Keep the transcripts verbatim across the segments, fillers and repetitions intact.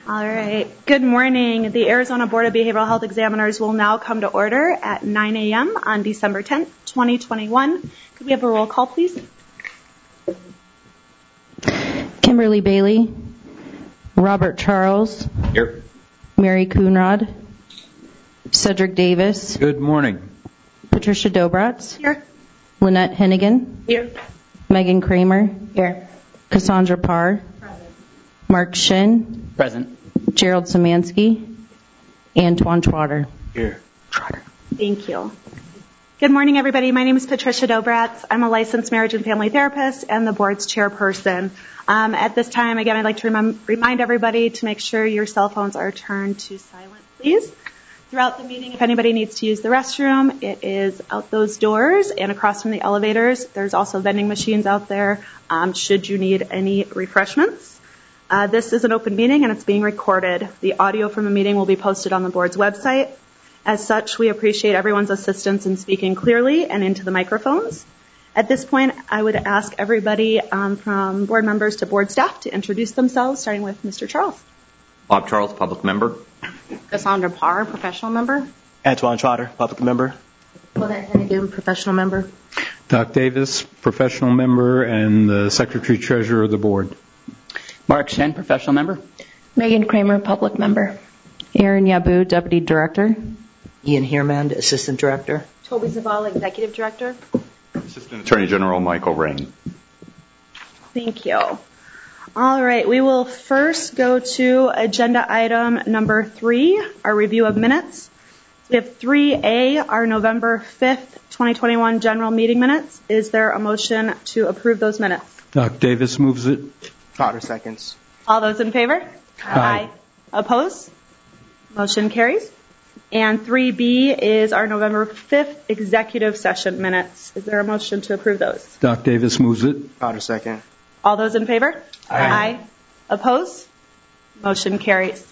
All right. Good morning. The Arizona Board of Behavioral Health Examiners will now come to order at nine a.m. on December tenth, twenty twenty-one. Could we have a roll call, please? Kimberly Bailey. Robert Charles. Here. Mary Coonrod. Cedric Davis. Good morning. Patricia Dobratz. Here. Lynette Hennigan. Here. Megan Kramer. Here. Cassandra Parr. Present. Mark Shin. Present. Gerald Szymanski. Antoine Trotter. Here. Trotter. Thank you. Good morning, everybody. My name is Patricia Dobratz. I'm a licensed marriage and family therapist and the board's chairperson. Um, at this time, again, I'd like to rem- remind everybody to make sure your cell phones are turned to silent, please. Throughout the meeting, if anybody needs to use the restroom, it is out those doors and across from the elevators. There's also vending machines out there um, should you need any refreshments. Uh, this is an open meeting and it's being recorded. The audio from the meeting will be posted on the board's website. As such, we appreciate everyone's assistance in speaking clearly and into the microphones. At this point, I would ask everybody um, from board members to board staff to introduce themselves, starting with Mister Charles. Bob Charles, public member. Cassandra Parr, professional member. Antoine Trotter, public member. Lynette Hennigan, professional member. Doc Davis, professional member and the secretary-treasurer of the board. Mark Shen, professional member. Megan Kramer, public member. Erin Yabu, deputy director. Ian Heermand, assistant director. Toby Zavala, executive director. Assistant Attorney General Michael Rain. Thank you. All right, we will first go to agenda item number three, our review of minutes. We have three A, our November fifth, twenty twenty-one general meeting minutes. Is there a motion to approve those minutes? Doc Davis moves it. Trotter seconds. All those in favor? Aye. Opposed? Motion carries. And three B is our November fifth executive session minutes. Is there a motion to approve those? Doc Davis moves it. Trotter second. All those in favor? Aye. Aye. Opposed? Motion carries.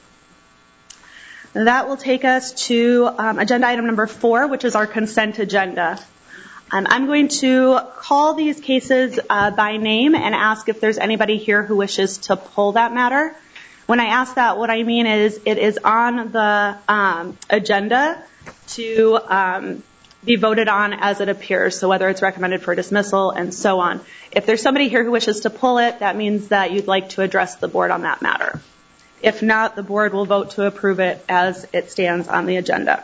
That will take us to um, agenda item number four, which is our consent agenda. Um, I'm going to call these cases uh, by name and ask if there's anybody here who wishes to pull that matter. When I ask that, what I mean is it is on the um, agenda to um, be voted on as it appears, so whether it's recommended for dismissal and so on. If there's somebody here who wishes to pull it, that means that you'd like to address the board on that matter. If not, the board will vote to approve it as it stands on the agenda.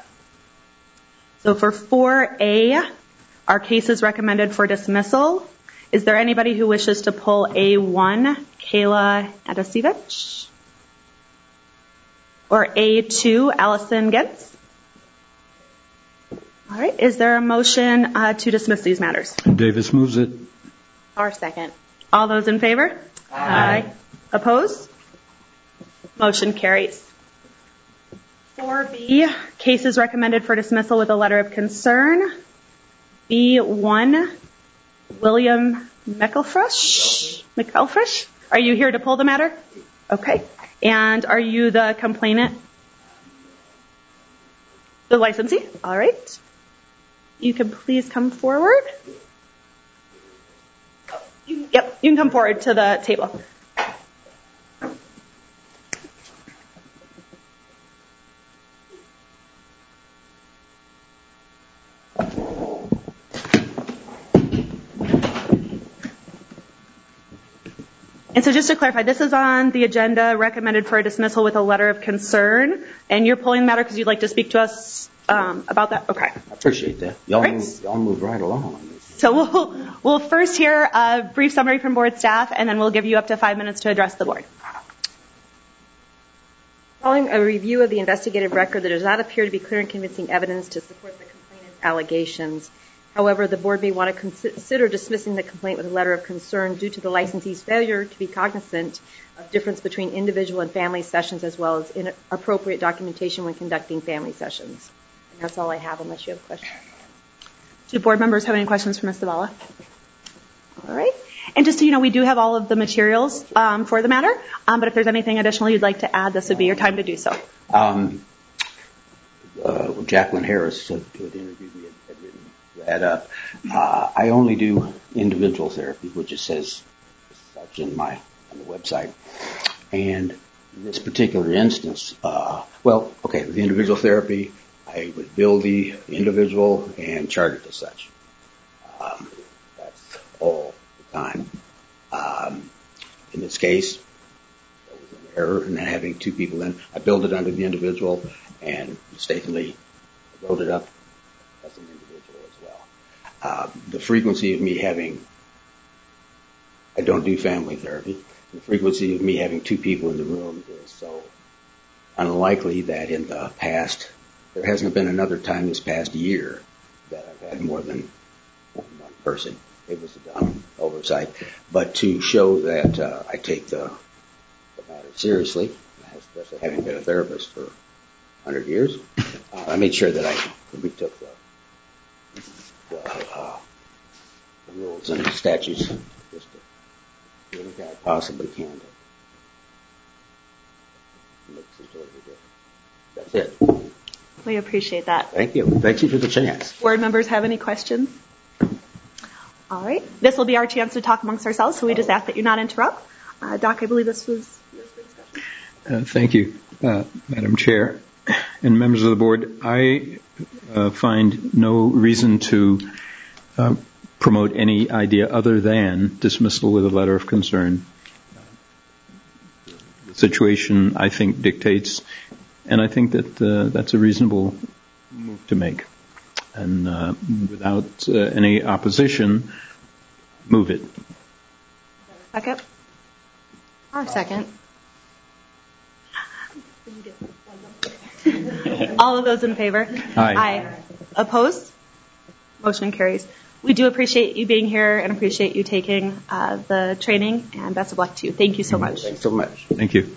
So for four A, our case is recommended for dismissal. Is there anybody who wishes to pull A one, Kayla Adasiewicz? Or A two, Allison Gentz? All right. Is there a motion uh, to dismiss these matters? Davis moves it. Parr second. All those in favor? Aye. Aye. Opposed? Motion carries. four B, case is recommended for dismissal with a letter of concern. B one, William McElfresh? McElfresh? Are you here to pull the matter? Okay. And are you the complainant? The licensee? All right. You can please come forward. You, yep, you can come forward to the table. And so just to clarify, this is on the agenda recommended for a dismissal with a letter of concern. And you're pulling the matter because you'd like to speak to us um, about that? Okay. I appreciate that. Y'all, Great. move, y'all move right along. So we'll, we'll first hear a brief summary from board staff, and then we'll give you up to five minutes to address the board. Following a review of the investigative record, there does not appear to be clear and convincing evidence to support the complainant's allegations. However, the board may want to consider dismissing the complaint with a letter of concern due to the licensee's failure to be cognizant of difference between individual and family sessions, as well as inappropriate documentation when conducting family sessions. And that's all I have, unless you have questions. Do board members have any questions for Miz Zavala? All right. And just so you know, we do have all of the materials um, for the matter, um, but if there's anything additional you'd like to add, this would be your time to do so. Um, uh, Jacqueline Harris, who had interviewed me, had written that up. Uh, I only do individual therapy, which it says such in my on the website. And in this particular instance, uh, well, okay, with the individual therapy, I would bill the individual and chart it as such. Um, that's all the time. Um, in this case, there was an error in having two people in. I billed it under the individual and mistakenly wrote it up as an individual as well. Uh, the frequency of me having, I don't do family therapy, the frequency of me having two people in the room is so unlikely that in the past, there hasn't been another time this past year that I've had more than one person. It was a dumb oversight. But to show that uh, I take the, the matter seriously, especially having been a therapist for one hundred years, uh, I made sure that I we took the, the, uh, the rules and statutes just to do everything I possibly can to make the situation different. That's it. We appreciate that. Thank you. Thank you for the chance. Board members have any questions? All right. This will be our chance to talk amongst ourselves, so we just ask that you not interrupt. Uh, Doc, I believe this was yours for discussion. Uh, thank you, uh, Madam Chair. And members of the board, I uh, find no reason to uh, promote any idea other than dismissal with a letter of concern. The situation, I think, dictates, and I think that uh, that's a reasonable move to make. And uh, without uh, any opposition, move it. Second? Our second. All of those in favor? Aye. Aye. Opposed? Motion carries. We do appreciate you being here and appreciate you taking uh, the training, and best of luck to you. Thank you so much. Thanks so much. Thank you.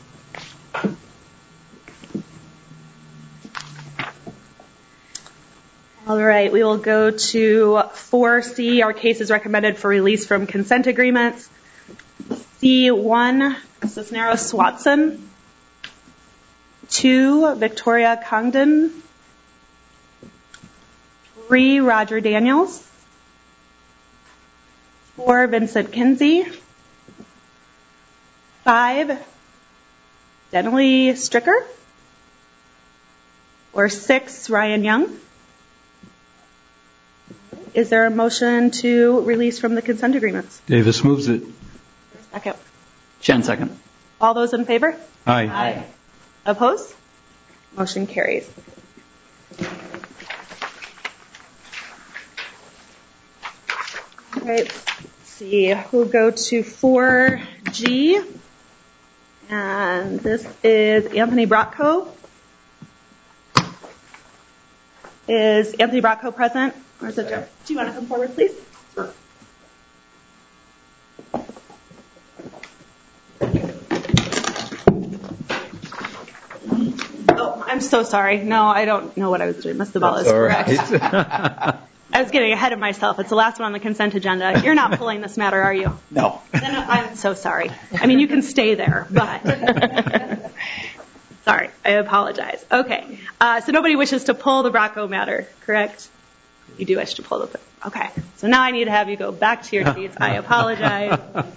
All right, we will go to four C, our case is recommended for release from consent agreements. C one, Cisneros Swatson. Two, Victoria Congdon. Three, Roger Daniels. Four, Vincent Kinsey. Five, Denley Stricker. Or six, Ryan Young. Is there a motion to release from the consent agreements? Davis moves it. Second. Chen, second. All those in favor? Aye. Aye. Opposed? Motion carries. All right, let's see. We'll go to four G. And this is Anthony Brotko. Is Anthony Brotko present? Or is it Joe? Do you want to come forward, please? Sure. Oh, I'm so sorry. No, I don't know what I was doing. Mister Ball is correct. I was getting ahead of myself. It's the last one on the consent agenda. You're not pulling this matter, are you? No. Then I'm so sorry. I mean, you can stay there, but... Sorry, I apologize. Okay, uh, so nobody wishes to pull the Bracco matter, correct? You do wish to pull the... Okay, so now I need to have you go back to your seats. I apologize.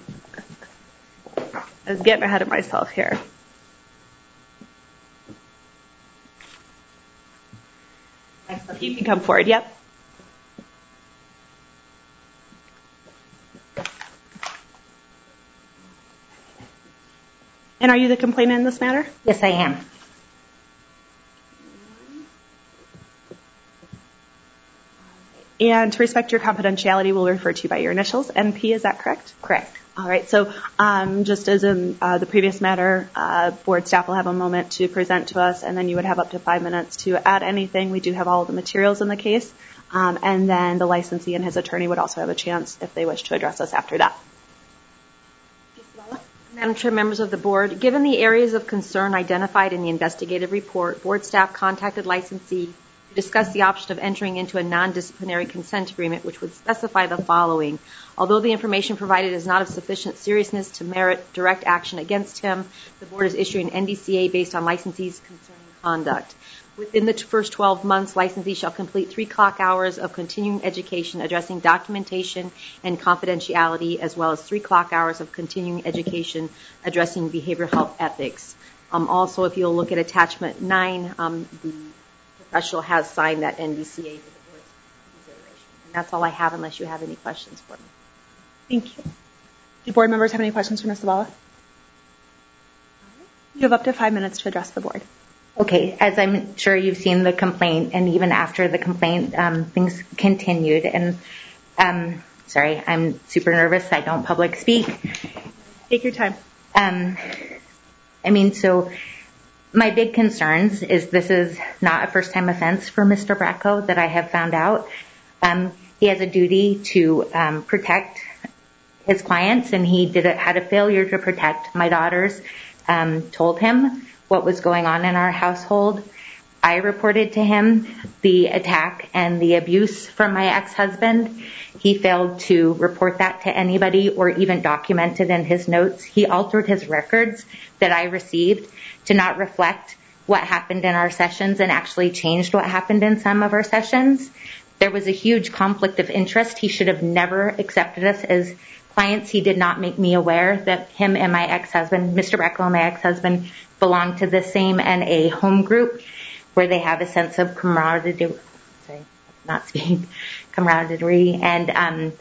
I was getting ahead of myself here. You can come forward, yep. And are you the complainant in this matter? Yes, I am. And to respect your confidentiality, we'll refer to you by your initials. N P, is that correct? Correct. All right. So um, just as in uh, the previous matter, uh, board staff will have a moment to present to us, and then you would have up to five minutes to add anything. We do have all of the materials in the case. Um, and then the licensee and his attorney would also have a chance if they wish to address us after that. Madam Chair, members of the board, given the areas of concern identified in the investigative report, board staff contacted licensee to discuss the option of entering into a non-disciplinary consent agreement, which would specify the following. Although the information provided is not of sufficient seriousness to merit direct action against him, the board is issuing an N D C A based on licensee's concerning conduct. Within the first twelve months, licensee shall complete three clock hours of continuing education addressing documentation and confidentiality, as well as three clock hours of continuing education addressing behavioral health ethics. Um, also, if you'll look at attachment nine, um, the professional has signed that N D C A for the board's consideration. And that's all I have unless you have any questions for me. Thank you. Do board members have any questions for Miz Zavala? You have up to five minutes to address the board. Okay, as I'm sure you've seen the complaint, and even after the complaint, um, things continued. And um, sorry, I'm super nervous. I don't public speak. Take your time. Um, I mean, so my big concerns is this is not a first-time offense for Mister Bracco that I have found out. Um, he has a duty to um, protect his clients, and he did a, had a failure to protect my daughters. Um, told him what was going on in our household. I reported to him the attack and the abuse from my ex-husband. He failed to report that to anybody or even document it in his notes. He altered his records that I received to not reflect what happened in our sessions and actually changed what happened in some of our sessions. There was a huge conflict of interest. He should have never accepted us as clients. He did not make me aware that him and my ex-husband, Mister Bracco and my ex-husband, belong to the same N A home group where they have a sense of camaraderie, sorry, not speaking, camaraderie, and um,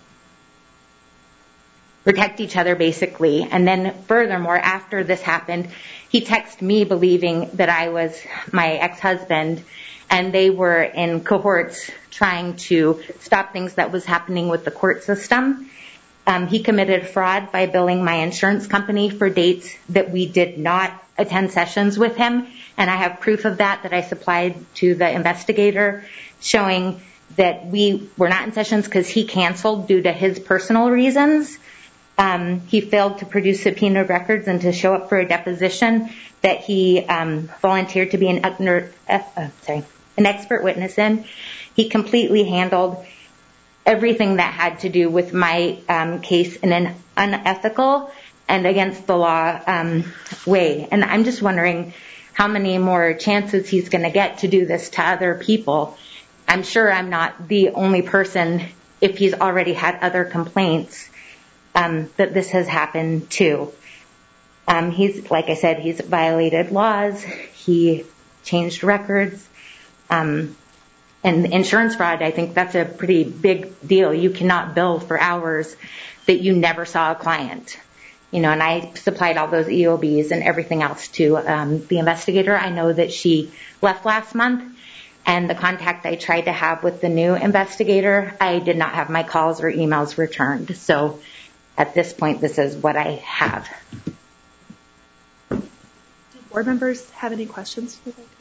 protect each other basically. And then furthermore, after this happened, he texted me believing that I was my ex-husband, and they were in cohorts trying to stop things that was happening with the court system. Um, he committed fraud by billing my insurance company for dates that we did not attend sessions with him. And I have proof of that that I supplied to the investigator showing that we were not in sessions because he canceled due to his personal reasons. Um, he failed to produce subpoenaed records and to show up for a deposition that he um, volunteered to be an, uh, uh, sorry, an expert witness in. He completely handled everything that had to do with my um, case in an unethical and against the law um, way. And I'm just wondering how many more chances he's going to get to do this to other people. I'm sure I'm not the only person, if he's already had other complaints, um, that this has happened to. Um, he's, like I said, he's violated laws. He changed records. Um, And insurance fraud, I think that's a pretty big deal. You cannot bill for hours that you never saw a client. You know, and I supplied all those E O Bs and everything else to um, the investigator. I know that she left last month, and the contact I tried to have with the new investigator, I did not have my calls or emails returned. So at this point, this is what I have. Do board members have any questions for the complaint?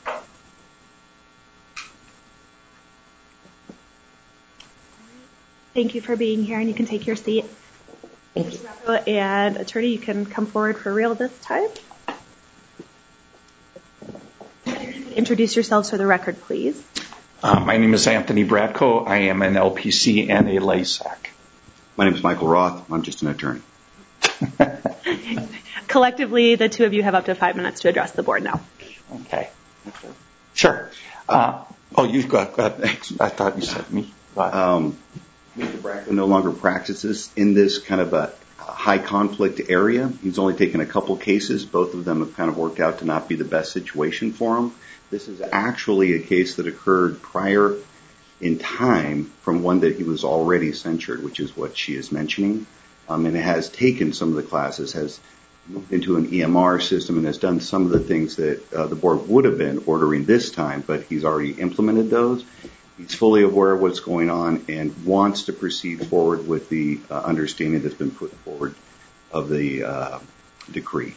Thank you for being here, and you can take your seat. Thank you. And attorney, you can come forward for real this time. Introduce yourselves for the record, please. Uh, my name is Anthony Bradco. I am an L P C and a L A S A C. My name is Michael Roth. I'm just an attorney. Collectively, the two of you have up to five minutes to address the board now. Okay. Sure. Uh, oh, you've got, got, I thought you said me. Um, Mister Bracco no longer practices in this kind of a high conflict area. He's only taken a couple cases. Both of them have kind of worked out to not be the best situation for him. This is actually a case that occurred prior in time from one that he was already censured, which is what she is mentioning. Um, and it has taken some of the classes, has moved into an E M R system, and has done some of the things that uh, the board would have been ordering this time, but he's already implemented those. He's fully aware of what's going on and wants to proceed forward with the uh, understanding that's been put forward of the uh, decree.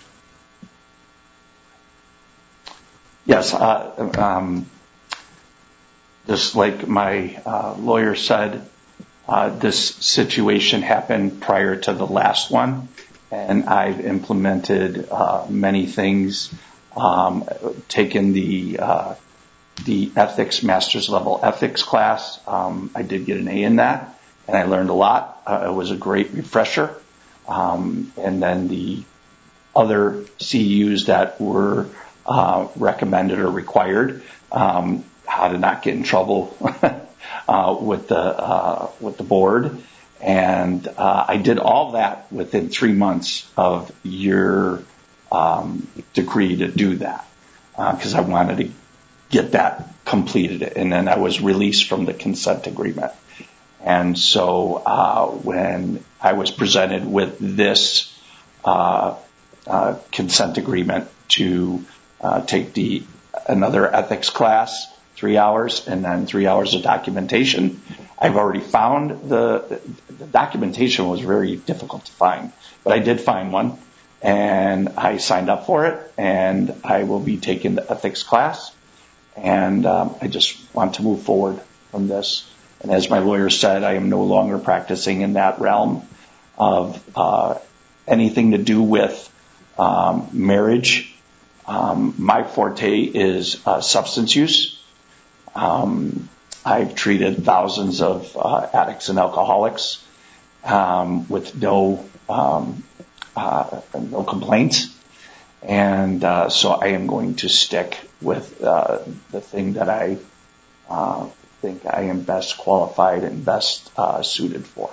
Yes. Uh, um, just like my uh, lawyer said, uh, this situation happened prior to the last one, and I've implemented uh, many things, um, taken the uh, the ethics, master's level ethics class. Um, I did get an A in that, and I learned a lot. Uh, it was a great refresher. Um, and then the other C Us that were uh, recommended or required, um, how to not get in trouble uh, with the uh, with the board, and uh, I did all that within three months of your um, degree to do that because uh, I wanted to get that completed, and then I was released from the consent agreement. And so uh, when I was presented with this uh, uh, consent agreement to uh, take the another ethics class, three hours, and then three hours of documentation, I've already found the, the documentation was very difficult to find, but I did find one, and I signed up for it, and I will be taking the ethics class. And um, I just want to move forward from this. And as my lawyer said, I am no longer practicing in that realm of uh, anything to do with um, marriage. Um, my forte is uh, substance use. Um, I've treated thousands of uh, addicts and alcoholics um, with no um, uh, no complaints. And uh, so I am going to stick with uh, the thing that I uh, think I am best qualified and best uh, suited for.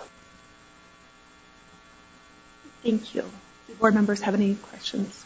Thank you. Do board members have any questions?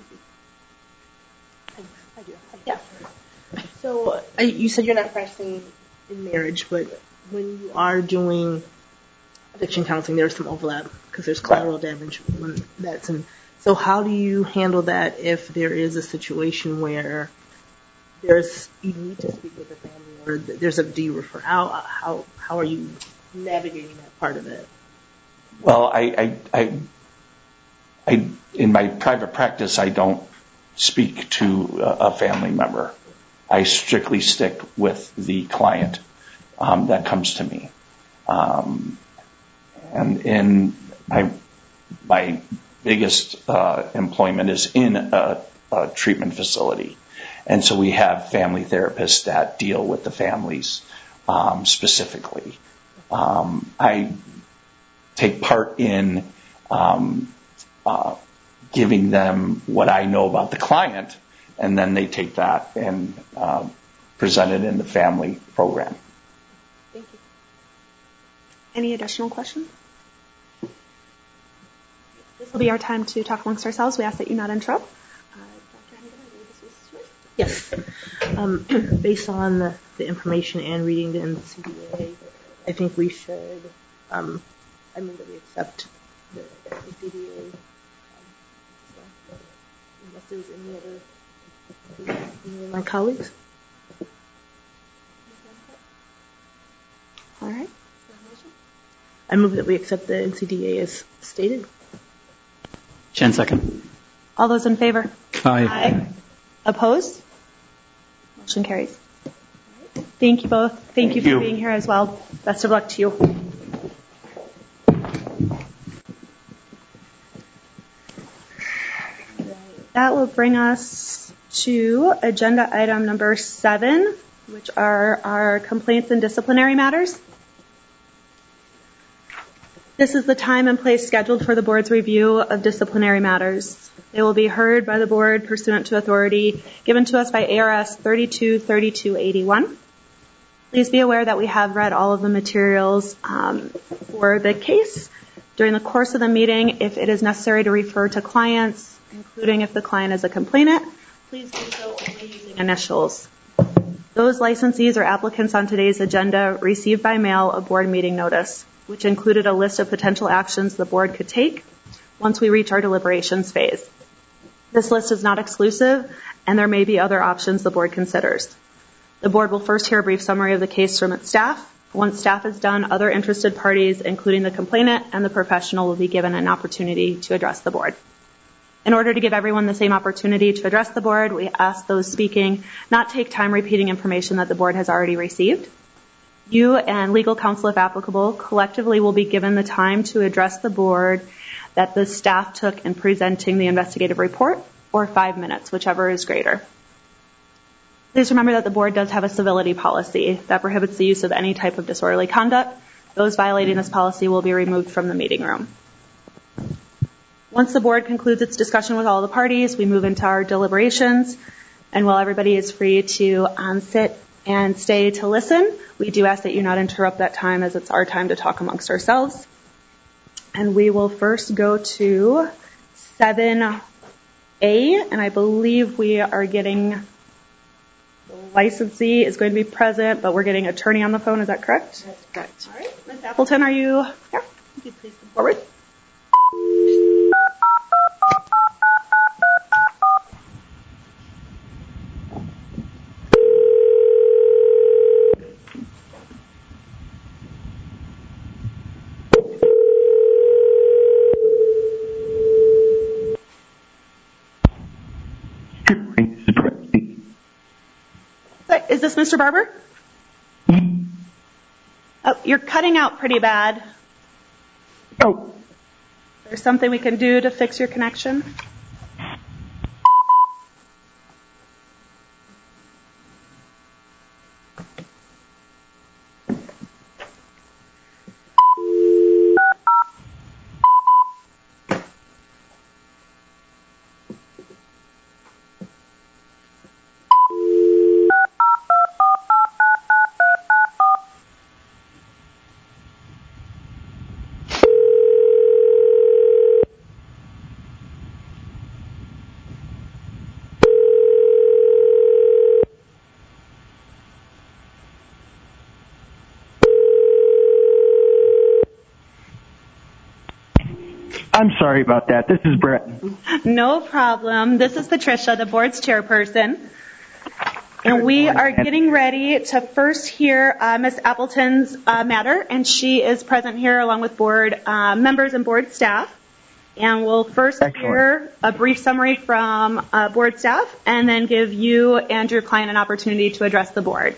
I do. Yeah. So uh, you said you're not practicing in marriage, but when you are doing addiction counseling, there's some overlap because there's collateral damage when that's in. So how do you handle that if there is a situation where there's you need to speak with the family, or there's a do you refer out? How how are you navigating that part of it? Well, I, I, I, I in my private practice, I don't speak to a family member. I strictly stick with the client um, that comes to me, um, and in I, my biggest uh, employment is in a, a treatment facility. And so we have family therapists that deal with the families um, specifically. Um, I take part in um, uh, giving them what I know about the client, and then they take that and uh, present it in the family program. Thank you. Any additional questions? This will be our time to talk amongst ourselves. We ask that you not interrupt. Uh, Doctor Hennigan, I believe this was yours. Yes. Um, based on the, the information and reading the N C D A, I think we should, um, I mean that we accept the N C D A. Um, so, unless there's any other, any of my colleagues. All right. I move that we accept the N C D A as stated. Chen, second. All those in favor? Aye. Aye. Opposed? Motion carries. Thank you both. Thank, Thank you for you. being here as well. Best of luck to you. That will bring us to agenda item number seven, which are our complaints and disciplinary matters. This is the time and place scheduled for the board's review of disciplinary matters. They will be heard by the board pursuant to authority given to us by A R S thirty-two thirty-two eighty-one. Please be aware that we have read all of the materials um, for the case. During the course of the meeting, if it is necessary to refer to clients, including if the client is a complainant, please do so only using initials. Those licensees or applicants on today's agenda received by mail a board meeting notice, which included a list of potential actions the board could take once we reach our deliberations phase. This list is not exclusive, and there may be other options the board considers. The board will first hear a brief summary of the case from its staff. Once staff is done, other interested parties, including the complainant and the professional, will be given an opportunity to address the board. In order to give everyone the same opportunity to address the board, we ask those speaking not take time repeating information that the board has already received. You and legal counsel, if applicable, collectively will be given the time to address the board that the staff took in presenting the investigative report, or five minutes, whichever is greater. Please remember that the board does have a civility policy that prohibits the use of any type of disorderly conduct. Those violating this policy will be removed from the meeting room. Once the board concludes its discussion with all the parties, we move into our deliberations. And while everybody is free to um, sit and stay to listen, we do ask that you not interrupt that time, as it's our time to talk amongst ourselves. And we will first go to seven A, and I believe we are getting, the licensee is going to be present, but we're getting attorney on the phone. Is that correct? That's correct. All right. Miz Appleton, are you here? Would you please come forward? Is this Mister Barber? Oh, you're cutting out pretty bad. Oh. Is there something we can do to fix your connection? I'm sorry about that. This is Brett. No problem. This is Patricia, the board's chairperson. And we are getting ready to first hear uh, Miz Appleton's uh, matter, and she is present here along with board uh, members and board staff. And we'll first Excellent. hear a brief summary from uh, board staff, and then give you and your client an opportunity to address the board.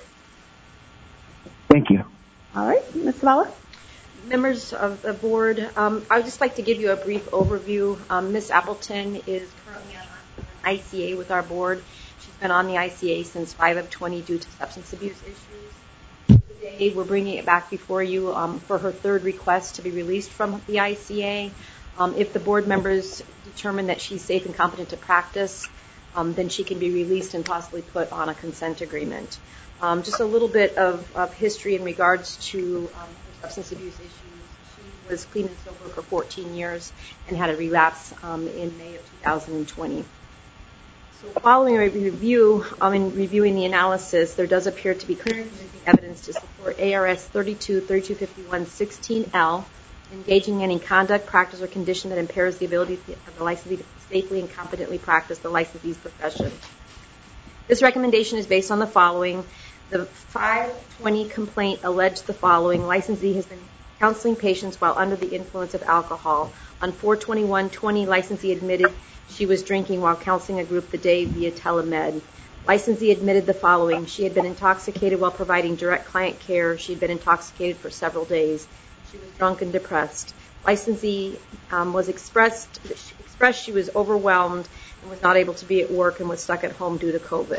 Thank you. All right, Miz Zavala. Members of the board, um, I would just like to give you a brief overview. Um, Miz Appleton is currently on I C A with our board. She's been on the I C A since five of twenty due to substance abuse issues. Today we're bringing it back before you um, for her third request to be released from the I C A. Um, if the board members determine that she's safe and competent to practice, um, then she can be released and possibly put on a consent agreement. Um, just a little bit of, of history in regards to um, substance abuse issues. She was clean and sober for fourteen years and had a relapse um, in May of two thousand twenty. So following a review, um, in reviewing the analysis, there does appear to be clear and convincing evidence to support A R S thirty-two thirty-two fifty-one sixteen L, engaging in any conduct, practice, or condition that impairs the ability of the licensee to safely and competently practice the licensee's profession. This recommendation is based on the following. The five twenty complaint alleged the following. Licensee has been counseling patients while under the influence of alcohol. On four twenty-one twenty, licensee admitted she was drinking while counseling a group the day via telemed. Licensee admitted the following. She had been intoxicated while providing direct client care. She had been intoxicated for several days. She was drunk and depressed. Licensee um, was expressed, expressed she was overwhelmed and was not able to be at work and was stuck at home due to COVID.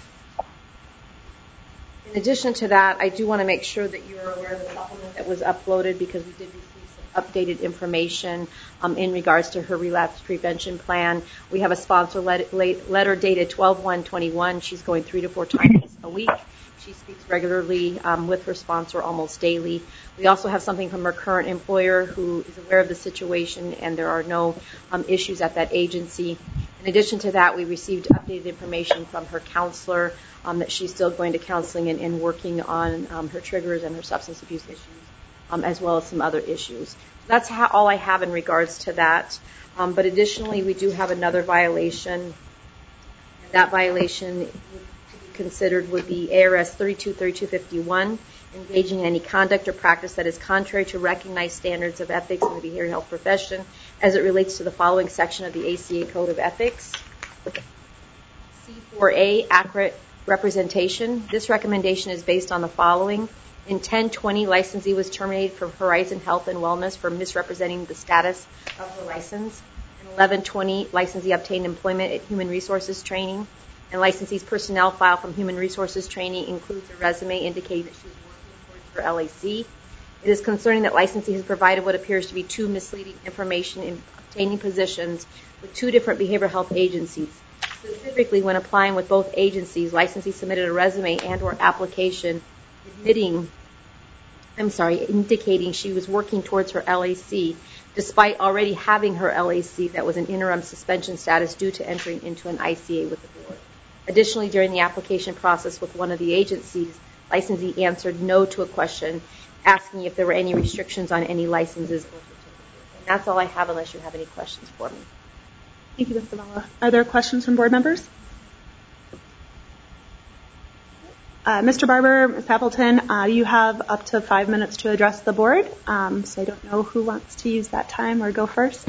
In addition to that, I do want to make sure that you're aware of the supplement that was uploaded because we did receive some updated information um, in regards to her relapse prevention plan. We have a sponsor let- letter dated twelve one twenty-one. She's going three to four times a week. She speaks regularly um, with her sponsor almost daily. We also have something from her current employer who is aware of the situation and there are no um, issues at that agency. In addition to that, we received updated information from her counselor um, that she's still going to counseling and, and working on um, her triggers and her substance abuse issues, um, as well as some other issues. That's how, all I have in regards to that. Um, but additionally, we do have another violation. And that violation to be considered would be A R S thirty-two thirty-two fifty-one, engaging in any conduct or practice that is contrary to recognized standards of ethics in the behavioral health profession as it relates to the following section of the A C A Code of Ethics. C four A, accurate representation. This recommendation is based on the following. In ten twenty, licensee was terminated from Horizon Health and Wellness for misrepresenting the status of her license. In eleven twenty, licensee obtained employment at Human Resources Training, and licensee's personnel file from Human Resources Training includes a resume indicating that she was working towards her L A C. It is concerning that licensee has provided what appears to be two misleading information in obtaining positions with two different behavioral health agencies. Specifically, when applying with both agencies, licensee submitted a resume and or application admitting, I'm sorry, indicating she was working towards her L A C, despite already having her L A C that was in interim suspension status due to entering into an I C A with the board. Additionally, during the application process with one of the agencies, licensee answered no to a question asking if there were any restrictions on any licenses or certificates. And that's all I have unless you have any questions for me. Thank you, Miz Zavala. Are there questions from board members? Uh, Mister Barber, Miz Appleton, uh, you have up to five minutes to address the board, um, so I don't know who wants to use that time or go first.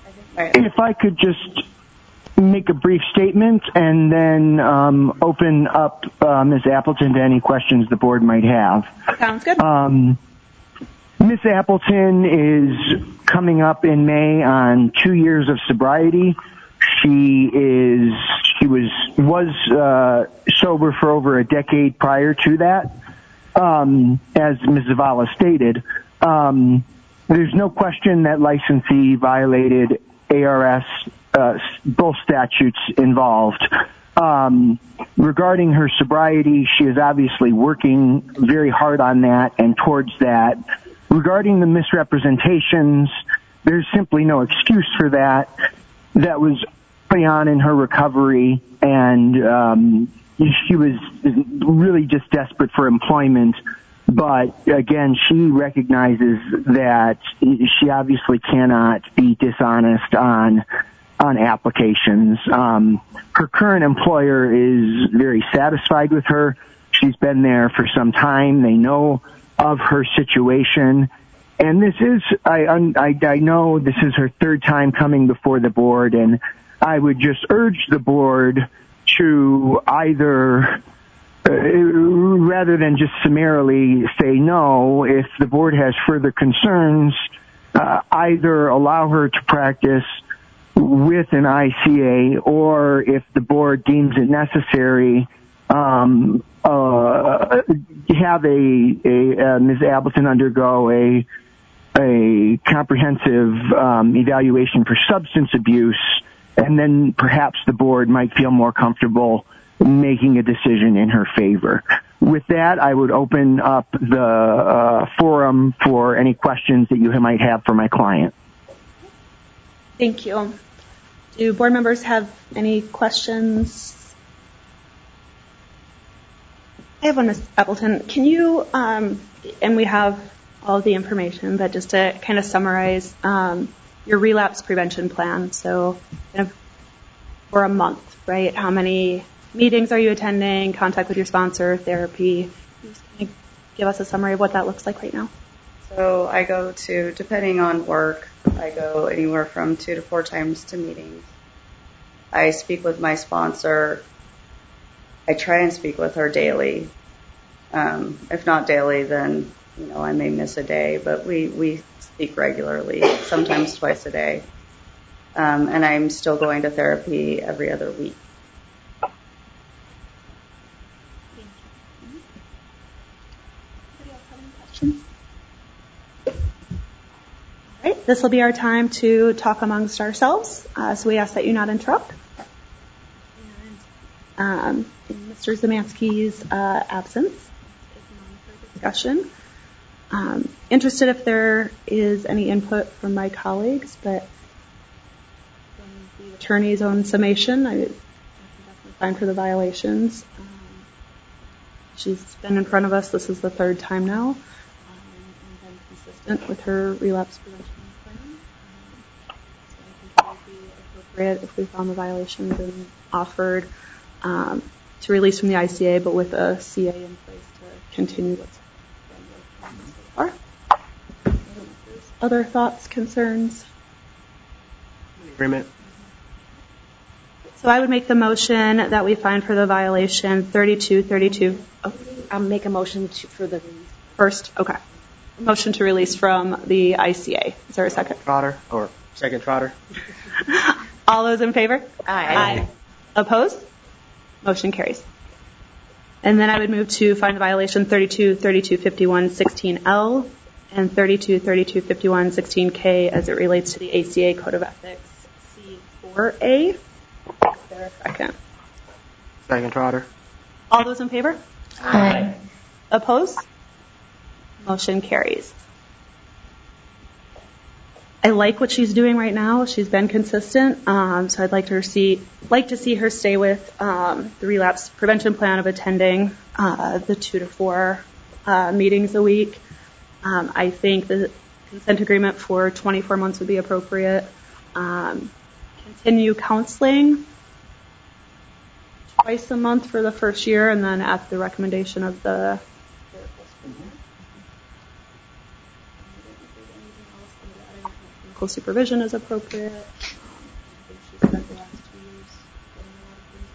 If I could just make a brief statement and then um, open up uh, Miz Appleton to any questions the board might have. Sounds good. Um, Miz Appleton is coming up in May on two years of sobriety. She is she was was uh, sober for over a decade prior to that. Um, as Miz Zavala stated, um, there's no question that licensee violated A R S, uh, both statutes involved. Um, regarding her sobriety, she is obviously working very hard on that and towards that. Regarding the misrepresentations, there's simply no excuse for that. That was early on in her recovery, and um, she was really just desperate for employment. But again, she recognizes that she obviously cannot be dishonest on on applications. Um, her current employer is very satisfied with her. She's been there for some time. They know of her situation. And this is, I, I, I know this is her third time coming before the board, and I would just urge the board to either, uh, rather than just summarily say no, if the board has further concerns, uh, either allow her to practice with an I C A, or if the board deems it necessary, um, uh, have a, a uh, Miz Appleton undergo a a comprehensive um, evaluation for substance abuse, and then perhaps the board might feel more comfortable making a decision in her favor. With that, I would open up the uh, forum for any questions that you might have for my client. Thank you. Do board members have any questions? I have one, Miz Appleton. Can you, um, and we have all of the information, but just to kind of summarize um, your relapse prevention plan. So kind of for a month, right? How many meetings are you attending, contact with your sponsor, therapy? Can you just kind of give us a summary of what that looks like right now? So I go to, depending on work, I go anywhere from two to four times to meetings. I speak with my sponsor. I try and speak with her daily. Um, if not daily, then, you know, I may miss a day, but we, we speak regularly, sometimes twice a day. Um, and I'm still going to therapy every other week. All right, this will be our time to talk amongst ourselves, uh, so we ask that you not interrupt. Um, in Mister Zemansky's uh, absence, discussion. Um, interested if there is any input from my colleagues, but from the attorney's own summation, I, I can definitely find for the violations. Um, she's been in front of us. This is the third time now, um, and been consistent with her relapse prevention plan. Um, so I think it would be appropriate if we found the violations and offered um, to release from the I C A, but with a C A in place to continue what's been working so far. I don't know if there's other thoughts, concerns. Agreement. So I would make the motion that we find for the violation thirty-two thirty-two. Oh, I'll make a motion to, for the release. First, okay. Motion to release from the I C A. Is there a second? Trotter, or second Trotter. All those in favor? Aye. Aye. Opposed? Motion carries. And then I would move to find the violation thirty-two thirty-two fifty-one sixteen L and thirty-two thirty-two fifty-one sixteen K as it relates to the A C A Code of Ethics C four A. Is there a second? Second Trotter. All those in favor? Aye. Opposed? Motion carries. I like what she's doing right now. She's been consistent, um, so I'd like to see like to see her stay with um, the relapse prevention plan of attending uh, the two to four uh, meetings a week. Um, I think the consent agreement for twenty-four months would be appropriate. Um, continue counseling twice a month for the first year, and then at the recommendation of the clinical supervision is appropriate. Um, I think she's spent the last two years getting a lot of things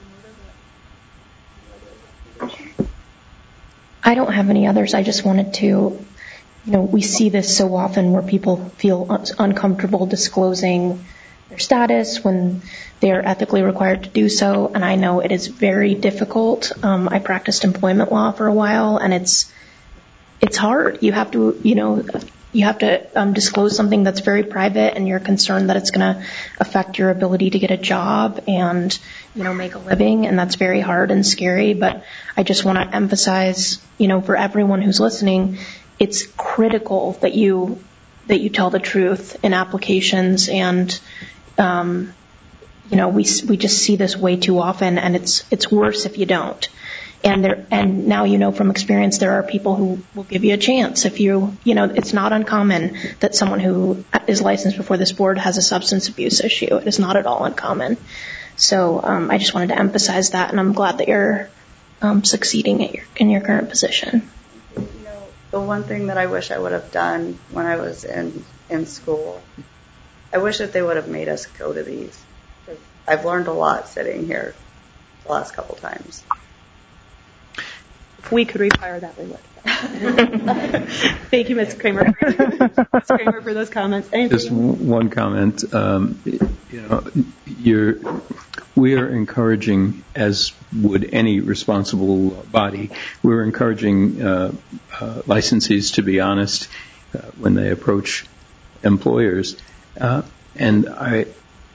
in order, but any other recommendations? I don't have any others. I just wanted to, you know, we see this so often where people feel un- uncomfortable disclosing their status when they're ethically required to do so, and I know it is very difficult. Um, I practiced employment law for a while, and it's it's hard. You have to, you know, you have to um, disclose something that's very private, and you're concerned that it's going to affect your ability to get a job and, you know, make a living, and that's very hard and scary. But I just want to emphasize, you know, for everyone who's listening, it's critical that you that you tell the truth in applications, and um, you know, we we just see this way too often, and it's it's worse if you don't. And there, and now you know from experience there are people who will give you a chance if you, you know, it's not uncommon that someone who is licensed before this board has a substance abuse issue. It is not at all uncommon. So um, I just wanted to emphasize that, and I'm glad that you're um, succeeding at your, in your current position. You know, the one thing that I wish I would have done when I was in, in school, I wish that they would have made us go to these. I've learned a lot sitting here the last couple times. If we could require that, we would. Thank you, Miz Kramer. Miz Kramer, for those comments. Anything Just one comment. Um, you know, you're, we are encouraging, as would any responsible body, we're encouraging uh, uh, licensees to be honest uh, when they approach employers. Uh, and I,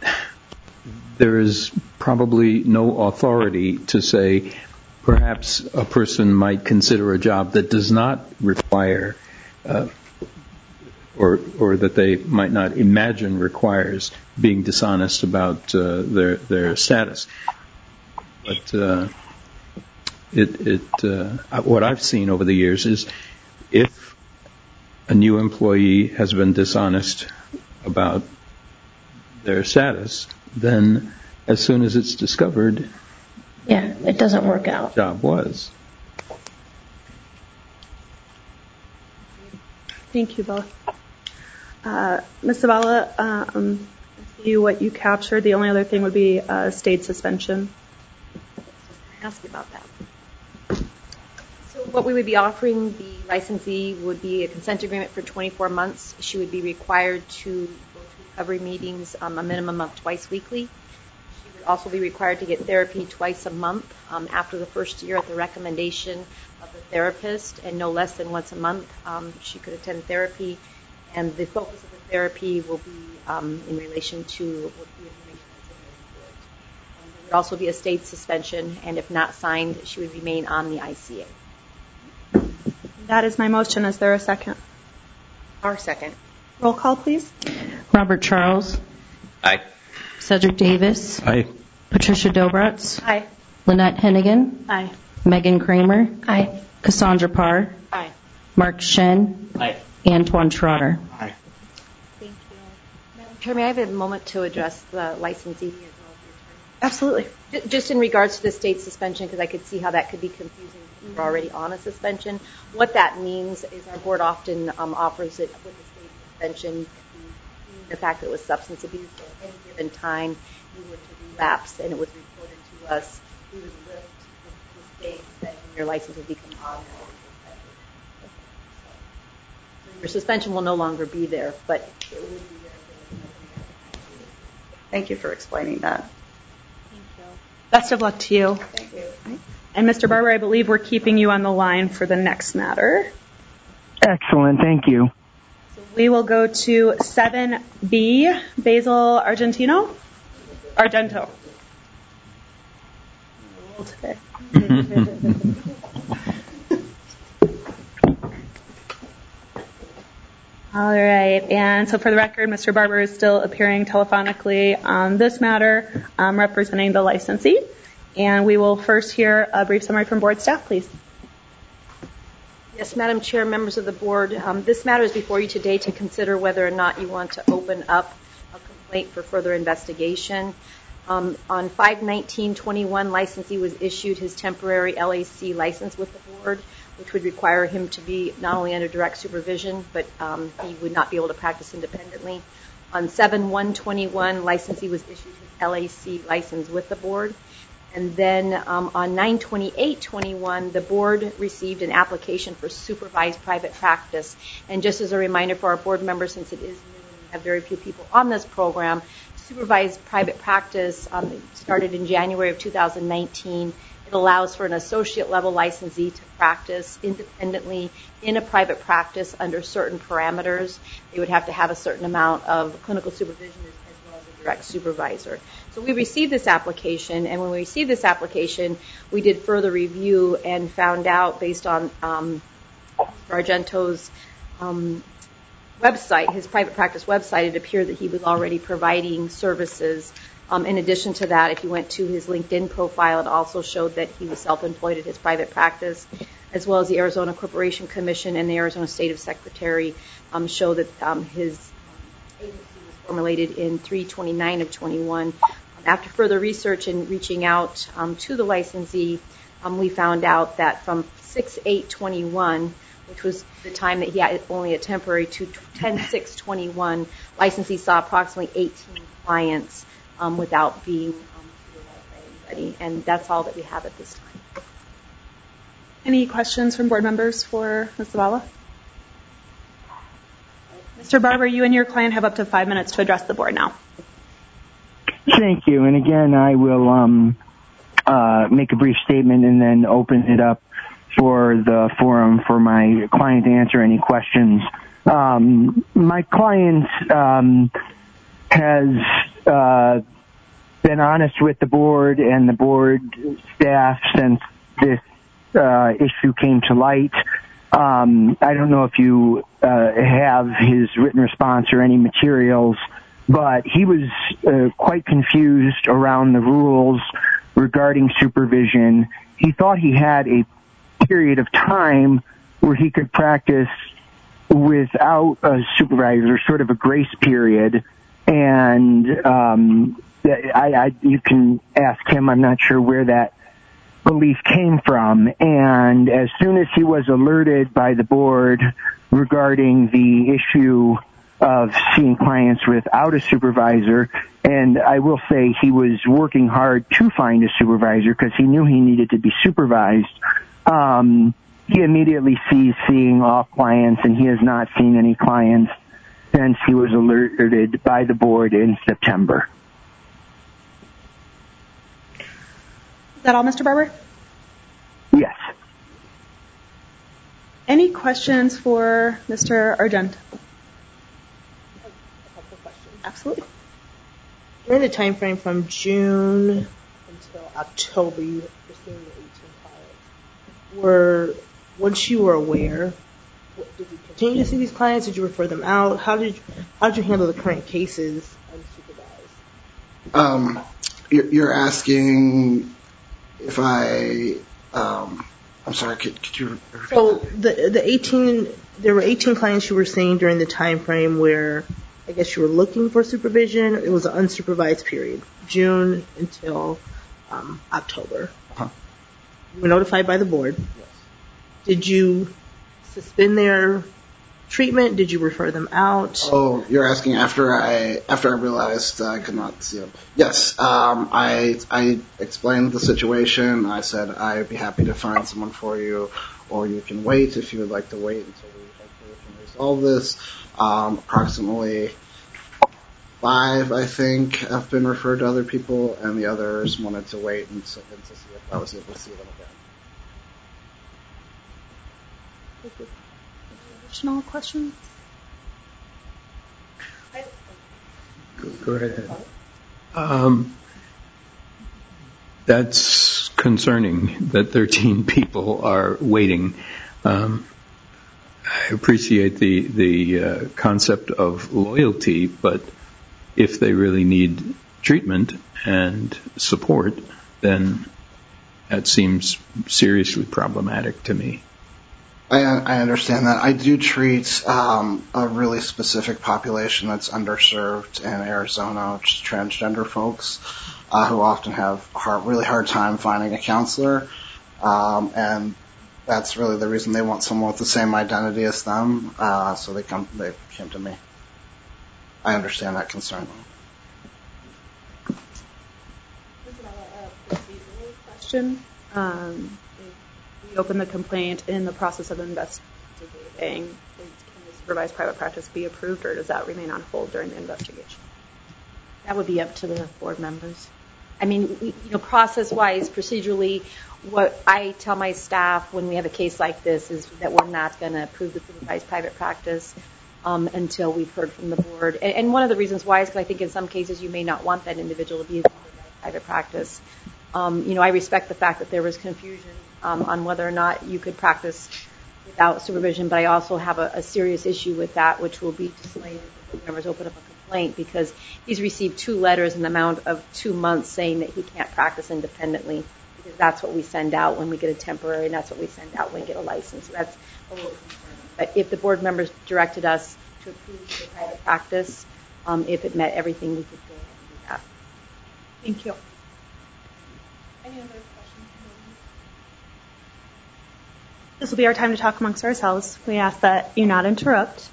there is probably no authority to say perhaps a person might consider a job that does not require uh, or or that they might not imagine requires being dishonest about uh, their their status. But uh, it it uh, what I've seen over the years is if a new employee has been dishonest about their status, then as soon as it's discovered, yeah, it doesn't work out. Job was. Thank you both. Uh, Miz Zavala, um, I see what you captured. The only other thing would be uh, state suspension. I ask you about that. So what we would be offering the licensee would be a consent agreement for twenty-four months. She would be required to go to recovery meetings um, a minimum of twice weekly. She would also be required to get therapy twice a month um, after the first year at the recommendation of the therapist, and no less than once a month. Um, she could attend therapy, and the focus of the therapy will be um, in relation to what the information that's in the report. Um, there would also be a state suspension, and if not signed, she would remain on the I C A. That is my motion. Is there a second? Our second. Roll call, please. Robert Charles. Aye. Cedric Davis. Aye. Patricia Dobratz. Aye. Lynette Hennigan. Aye. Megan Kramer. Aye. Cassandra Parr. Aye. Mark Shen. Aye. Antoine Trotter. Aye. Thank you. Madam Chair, may I have a moment to address the licensee as well as the attorney? Absolutely. J- Just in regards to the state suspension, because I could see how that could be confusing if we're already on a suspension. What that means is our board often um, offers it with the state suspension, the fact that it was substance abuse. So at any given time you were to relapse and it was reported to us, we would lift the, the state and your license would become automatically suspended. So your suspension will no longer be there, but it would be there if there was no. Thank you for explaining that. Thank you. Best of luck to you. Thank you. And Mister Barber, I believe we're keeping you on the line for the next matter. Excellent. Thank you. So we will go to seven B, Basil Argentino. Argento. Today. All right, and so for the record, Mister Barber is still appearing telephonically on this matter, um, representing the licensee. And we will first hear a brief summary from board staff, please. Yes, Madam Chair, members of the board, um, this matter is before you today to consider whether or not you want to open up a complaint for further investigation. Um, on five nineteen twenty-one, licensee was issued his temporary L A C license with the board, which would require him to be not only under direct supervision, but um, he would not be able to practice independently. On seven one twenty-one, licensee was issued his L A C license with the board. And then um, on nine twenty-eight twenty-one, the board received an application for supervised private practice. And just as a reminder for our board members, since it is new and we have very few people on this program, supervised private practice um, started in January of two thousand nineteen. It allows for an associate level licensee to practice independently in a private practice under certain parameters. They would have to have a certain amount of clinical supervision as, as well as a direct supervisor. So we received this application, and when we received this application, we did further review and found out based on um, Argento's um, website, his private practice website, it appeared that he was already providing services. Um, in addition to that, if you went to his LinkedIn profile, it also showed that he was self-employed at his private practice, as well as the Arizona Corporation Commission and the Arizona State of Secretary um, show that um, his agency was formulated in three twenty-nine of twenty-one. After further research and reaching out um, to the licensee, um, we found out that from six eight twenty-one, which was the time that he had only a temporary, to ten six twenty-one, licensee saw approximately eighteen clients um, without being um, supervised by anybody. And that's all that we have at this time. Any questions from board members for Miz Zavala? Mister Barber, you and your client have up to five minutes to address the board now. Thank you. And again, I will um, uh, make a brief statement and then open it up for the forum for my client to answer any questions. Um, my client um, has uh, been honest with the board and the board staff since this uh, issue came to light. Um, I don't know if you uh, have his written response or any materials, but he was uh, quite confused around the rules regarding supervision. He thought he had a period of time where he could practice without a supervisor, sort of a grace period. And um, I, I, you can ask him. I'm not sure where that belief came from. And as soon as he was alerted by the board regarding the issue of seeing clients without a supervisor, and I will say he was working hard to find a supervisor because he knew he needed to be supervised, um, he immediately ceased seeing all clients, and he has not seen any clients since he was alerted by the board in September. Is that all, Mister Barber? Yes. Any questions for Mister Argento? Absolutely. During the time frame from June until October, you were seeing the eighteen clients. Were, once you were aware, did you continue to see these clients? Did you refer them out? How did you, how did you handle the current cases unsupervised? Um, you're, you're asking if I, um, I'm sorry, could, could you repeat? So the the eighteen, there were eighteen clients you were seeing during the time frame where I guess you were looking for supervision. It was an unsupervised period, June until um, October. Uh-huh. You were notified by the board. Yes. Did you suspend their treatment? Did you refer them out? Oh, you're asking after I after I realized I could not see them. Yes, um, I I explained the situation. I said I'd be happy to find someone for you, or you can wait if you would like to wait until we hopefully can resolve this. Um, approximately five, I think, have been referred to other people, and the others wanted to wait and to, and to see if I was able to see them again. Additional questions? Go, go ahead. Um, that's concerning that thirteen people are waiting. Um, appreciate the the uh, concept of loyalty, but if they really need treatment and support, then that seems seriously problematic to me. I, I understand that. I do treat um, a really specific population that's underserved in Arizona, which is transgender folks uh, who often have a hard, really hard time finding a counselor, um, and that's really the reason they want someone with the same identity as them. Uh, so they come, they came to me. I understand that concern. Question. Um, we open the complaint in the process of investigating. Can the supervised private practice be approved, or does that remain on hold during the investigation? That would be up to the board members. I mean, we, you know, process-wise, procedurally, what I tell my staff when we have a case like this is that we're not going to approve the supervised private practice um, until we've heard from the board. And, and one of the reasons why is because I think in some cases you may not want that individual to be a supervised private practice. Um, you know, I respect the fact that there was confusion um, on whether or not you could practice without supervision, but I also have a, a serious issue with that, which will be displayed if the board members open up a complaint, because he's received two letters in the amount of two months saying that he can't practice independently, because that's what we send out when we get a temporary, and that's what we send out when we get a license. So that's a little concerning. But if the board members directed us to approve the private practice, um, if it met everything, we could go ahead and do that. Thank you. Any other questions? This will be our time to talk amongst ourselves. We ask that you not interrupt.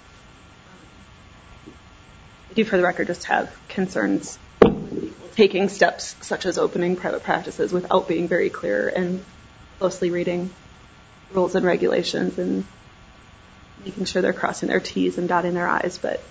I do, for the record, just have concerns with people taking steps such as opening private practices without being very clear and closely reading rules and regulations and making sure they're crossing their T's and dotting their I's, but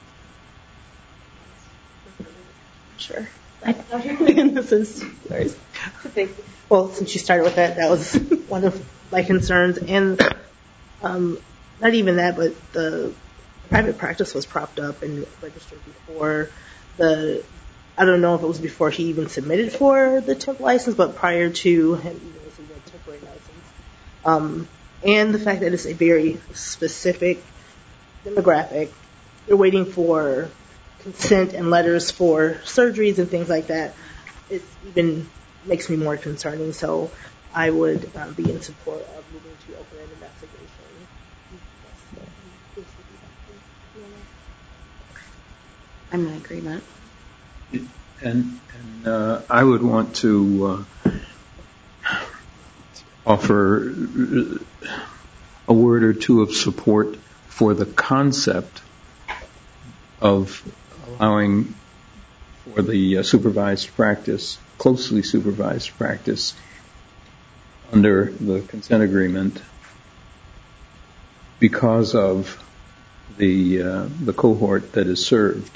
sure. This is yours. Well, since you started with that, that was one of my concerns. And um, not even that, but the private practice was propped up and registered before the, I don't know if it was before he even submitted for the temp license, but prior to him even receiving a temporary license. Um, and the fact that it's a very specific demographic. You're waiting for consent and letters for surgeries and things like that. It even makes me more concerning. So I would um, be in support of moving to open an investigation. I'm in agreement. And, and uh, I would want to uh, offer a word or two of support for the concept of allowing for the uh, supervised practice, closely supervised practice under the consent agreement because of the uh, the cohort that is served.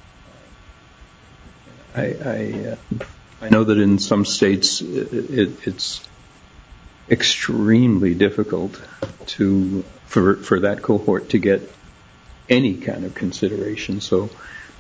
I I, uh, I know that in some states it, it, it's extremely difficult to for for that cohort to get any kind of consideration. So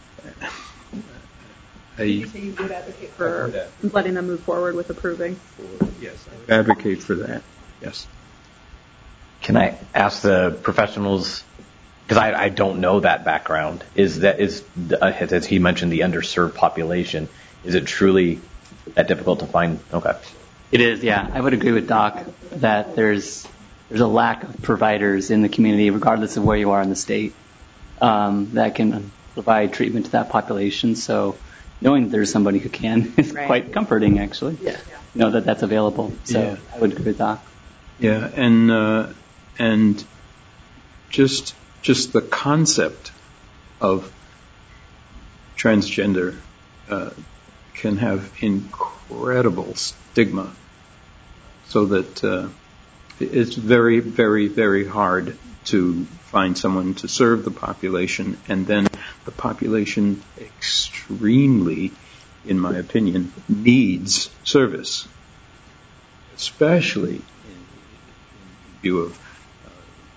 I, you say you would advocate for letting them move forward with approving? Yes, I would advocate for that. Yes. Can I ask the professionals, because I, I don't know that background, is that is uh, as he mentioned the underserved population, is it truly that difficult to find? Okay. It is, yeah. I would agree with Doc that there's there's a lack of providers in the community, regardless of where you are in the state, um, that can provide treatment to that population. So knowing that there's somebody who can is right. quite comforting, actually. Yeah. You know that that's available. So yeah. I would agree with Doc. Yeah, and uh, and just just the concept of transgender uh, can have incredible stigma, so that uh, it's very, very, very hard to find someone to serve the population, and then the population extremely, in my opinion, needs service, especially in, in view of uh,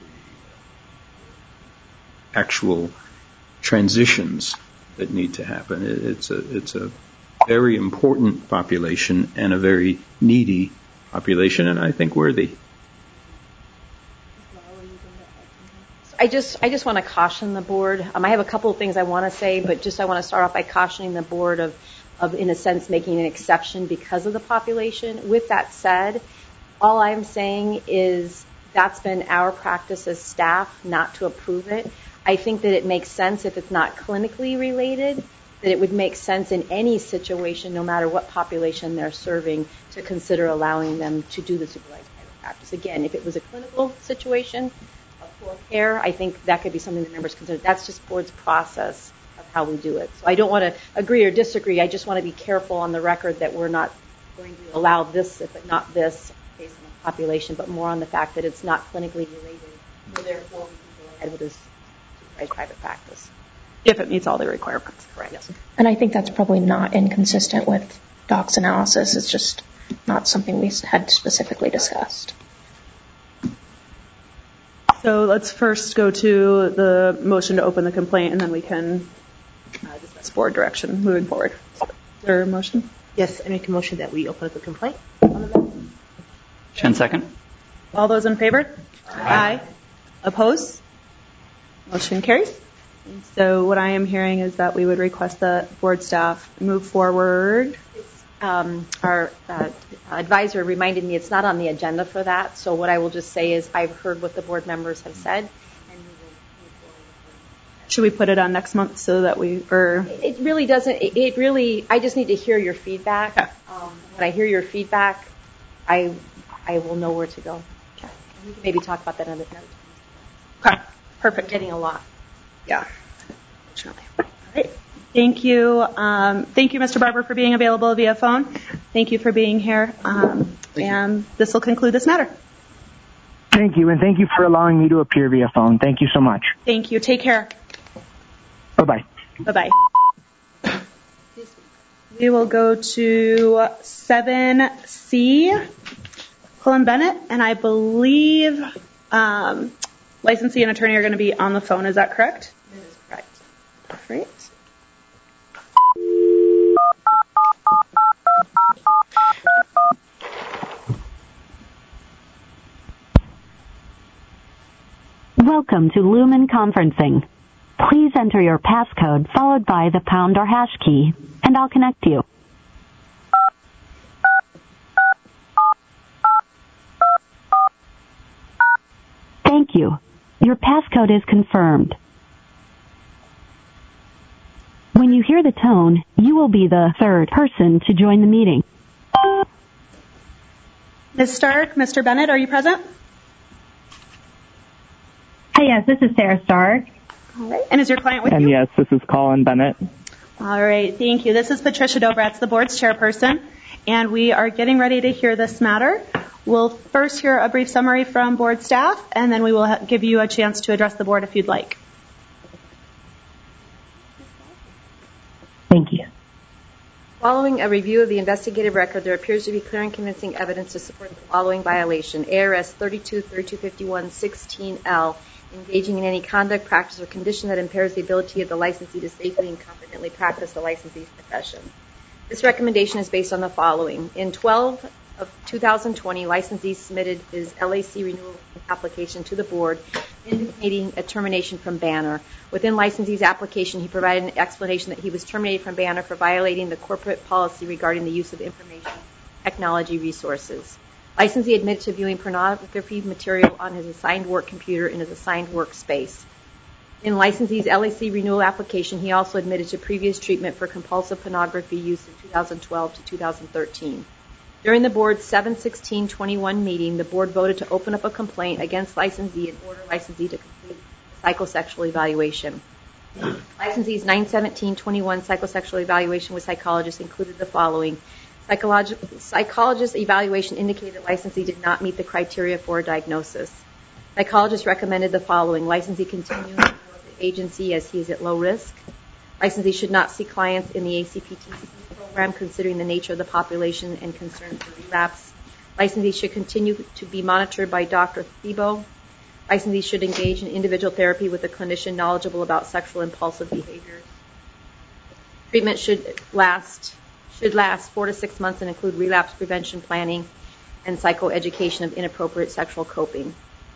the actual transitions that need to happen. It, it's a it's a very important population and a very needy population, and I think worthy. I just I just want to caution the board. Um, I have a couple of things I want to say, but just I want to start off by cautioning the board of, of, in a sense, making an exception because of the population. With that said, all I'm saying is that's been our practice as staff, not to approve it. I think that it makes sense if it's not clinically related, that it would make sense in any situation, no matter what population they're serving, to consider allowing them to do the supervised private practice. Again, if it was a clinical situation, for care, I think that could be something that members consider. That's just board's process of how we do it. So I don't want to agree or disagree. I just want to be careful on the record that we're not going to allow this, but not this, based on the population, but more on the fact that it's not clinically related. So therefore, we can go ahead with this supervised private practice. If it meets all the requirements. Correct. Yes. And I think that's probably not inconsistent with Doc's analysis. It's just not something we had specifically discussed. So let's first go to the motion to open the complaint, and then we can uh, discuss board direction moving forward. Is there a motion? Yes, I make a motion that we open up the complaint. Chen, second. All those in favor? Aye. Aye. Opposed? Motion carries. And so what I am hearing is that we would request that board staff move forward. Um, our uh, advisor reminded me it's not on the agenda for that. So what I will just say is I've heard what the board members have said, and we will move forward. Should we put it on next month so that we? Or it really doesn't. It, it really. I just need to hear your feedback. Okay. Um, when I hear your feedback, I I will know where to go. Okay. We can maybe talk about that another time. Okay. Perfect. We're getting a lot. Yeah. Fortunately. All right. Thank you. Um, thank you, Mister Barber, for being available via phone. Thank you for being here. Um, and this will conclude this matter. Thank you, and thank you for allowing me to appear via phone. Thank you so much. Thank you. Take care. Bye-bye. Bye-bye. We will go to seven C, Colin Bennett, and I believe um, licensee and attorney are going to be on the phone. Is that correct? That is correct. Perfect. Welcome to Lumen Conferencing. Please enter your passcode followed by the pound or hash key, and I'll connect you. Thank you. Your passcode is confirmed. When you hear the tone, you will be the third person to join the meeting. Miz Stark, Mister Bennett, are you present? Hi, yes, this is Sarah Stark. All right. And is your client with and you? And yes, this is Colin Bennett. All right. Thank you. This is Patricia Dobratz, the board's chairperson, and we are getting ready to hear this matter. We'll first hear a brief summary from board staff, and then we will ha- give you a chance to address the board if you'd like. Thank you. Following a review of the investigative record, there appears to be clear and convincing evidence to support the following violation. A R S thirty-two thirty-two fifty-one sixteen L, engaging in any conduct, practice, or condition that impairs the ability of the licensee to safely and competently practice the licensee's profession. This recommendation is based on the following. In twelve of two thousand twenty, licensee submitted his L A C renewal application to the board, indicating a termination from Banner. Within licensee's application, he provided an explanation that he was terminated from Banner for violating the corporate policy regarding the use of information technology resources. Licensee admitted to viewing pornography material on his assigned work computer in his assigned workspace. In licensee's L A C renewal application, he also admitted to previous treatment for compulsive pornography use in two thousand twelve to two thousand thirteen. During the board's seven sixteen twenty-one meeting, the board voted to open up a complaint against licensee and order licensee to complete a psychosexual evaluation. Licensee's nine seventeen twenty-one psychosexual evaluation with psychologist included the following. Psycholog- psychologist evaluation indicated that licensee did not meet the criteria for a diagnosis. Psychologist recommended the following. Licensee continue to work with the agency as he is at low risk. Licensee should not see clients in the A C P T C program considering the nature of the population and concern for relapse. Licensee should continue to be monitored by Doctor Thebo. Licensee should engage in individual therapy with a clinician knowledgeable about sexual impulsive behavior. Treatment should last should last four to six months and include relapse prevention planning and psychoeducation of inappropriate sexual coping.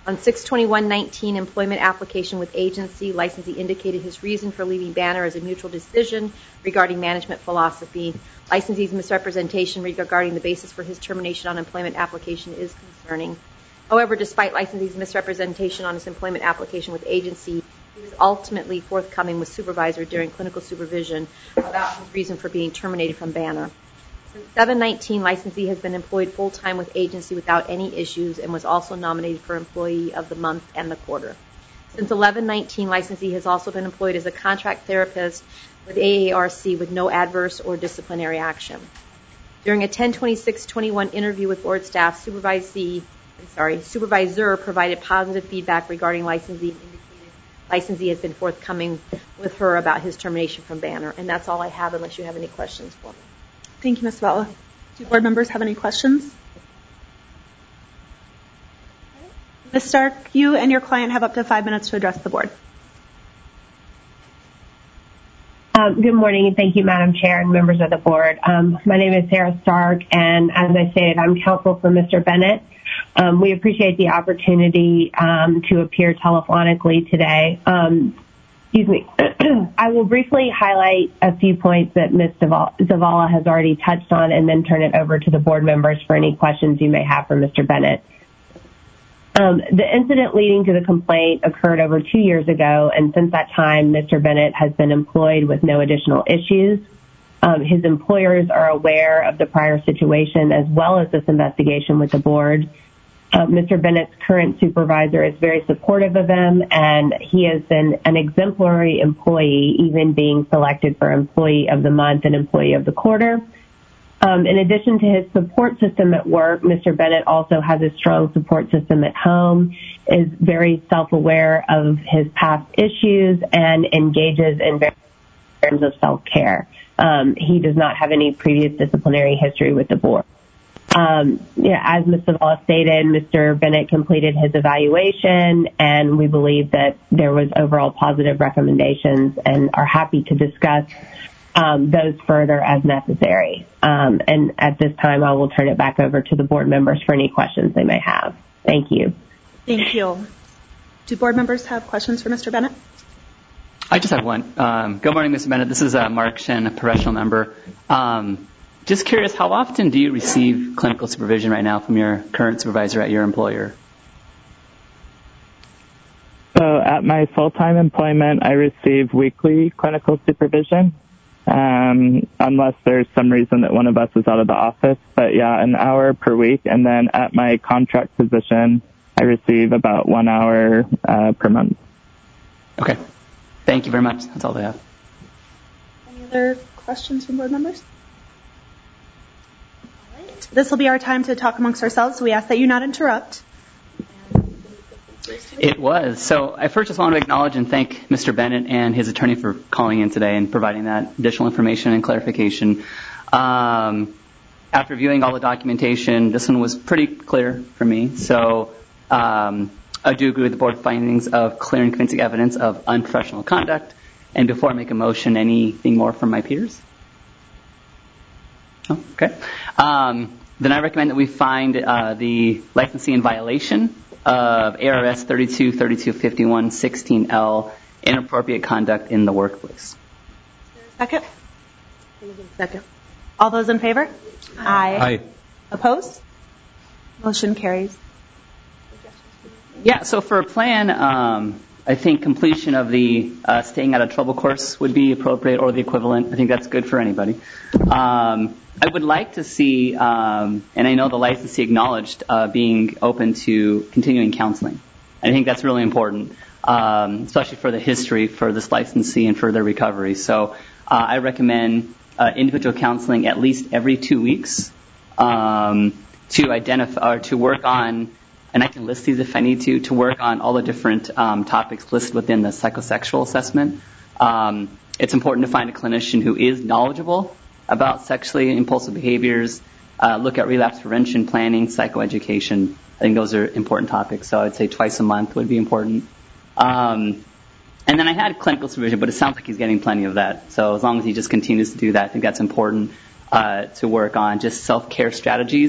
On six twenty-one nineteen employment application with agency, licensee indicated his reason for leaving Banner as a mutual decision regarding management philosophy. Licensee's misrepresentation regarding the basis for his termination on employment application is concerning. However, despite licensee's misrepresentation on his employment application with agency, he was ultimately forthcoming with supervisor during clinical supervision about his reason for being terminated from Banner. Since seven nineteen, licensee has been employed full-time with agency without any issues and was also nominated for Employee of the Month and the Quarter. Since eleven nineteen, licensee has also been employed as a contract therapist with A A R C with no adverse or disciplinary action. During a ten twenty-six twenty-one interview with board staff, supervisee, I'm sorry, supervisor provided positive feedback regarding licensee and indicated licensee has been forthcoming with her about his termination from Banner. And that's all I have unless you have any questions for me. Thank you, Miz Vela. Do board members have any questions? Miz Stark, you and your client have up to five minutes to address the board. Um, good morning, and thank you, Madam Chair and members of the board. Um, my name is Sarah Stark, and as I stated, I'm counsel for Mister Bennett. Um, we appreciate the opportunity um, to appear telephonically today. Um, excuse me. I will briefly highlight a few points that Miz Zavala has already touched on, and then turn it over to the board members for any questions you may have for Mister Bennett. Um, the incident leading to the complaint occurred over two years ago, and since that time, Mister Bennett has been employed with no additional issues. Um, his employers are aware of the prior situation as well as this investigation with the board. Uh, Mister Bennett's current supervisor is very supportive of him, and he has been an exemplary employee, even being selected for Employee of the Month and Employee of the Quarter. Um, in addition to his support system at work, Mister Bennett also has a strong support system at home, is very self-aware of his past issues, and engages in various terms of self-care. Um, he does not have any previous disciplinary history with the board. Um, yeah, as Miz Zavala stated, Mister Bennett completed his evaluation, and we believe that there was overall positive recommendations and are happy to discuss um, those further as necessary. Um, and at this time, I will turn it back over to the board members for any questions they may have. Thank you. Thank you. Do board members have questions for Mister Bennett? I just have one. Um, good morning, Mister Bennett. This is uh, Mark Shen, a professional member. Um, Just curious, how often do you receive clinical supervision right now from your current supervisor at your employer? So at my full-time employment, I receive weekly clinical supervision, um, unless there's some reason that one of us is out of the office. But yeah, an hour per week. And then at my contract position, I receive about one hour uh, per month. Okay. Thank you very much. That's all I have. Any other questions from board members? This will be our time to talk amongst ourselves, so we ask that you not interrupt. It was. So I first just want to acknowledge and thank Mister Bennett and his attorney for calling in today and providing that additional information and clarification. Um, after viewing all the documentation, this one was pretty clear for me. So um, I do agree with the board findings of clear and convincing evidence of unprofessional conduct. And before I make a motion, anything more from my peers? Oh, okay. Um, then I recommend that we find uh, the licensee in violation of A R S thirty-two thirty-two fifty-one sixteen L, inappropriate conduct in the workplace. Second? Second. All those in favor? Aye. Aye. Opposed? Motion carries. Yeah, so for a plan, um, I think completion of the uh, staying out of trouble course would be appropriate, or the equivalent. I think that's good for anybody. Um, I would like to see, um, and I know the licensee acknowledged uh, being open to continuing counseling. I think that's really important, um, especially for the history for this licensee and for their recovery. So uh, I recommend uh, individual counseling at least every two weeks um, to identify or to work on. And I can list these if I need to, to work on all the different um, topics listed within the psychosexual assessment. Um, it's important to find a clinician who is knowledgeable about sexually impulsive behaviors, uh, look at relapse prevention, planning, psychoeducation. I think those are important topics, so I'd say twice a month would be important. Um, and then I had clinical supervision, but it sounds like he's getting plenty of that. So as long as he just continues to do that, I think that's important uh, to work on. Just self-care strategies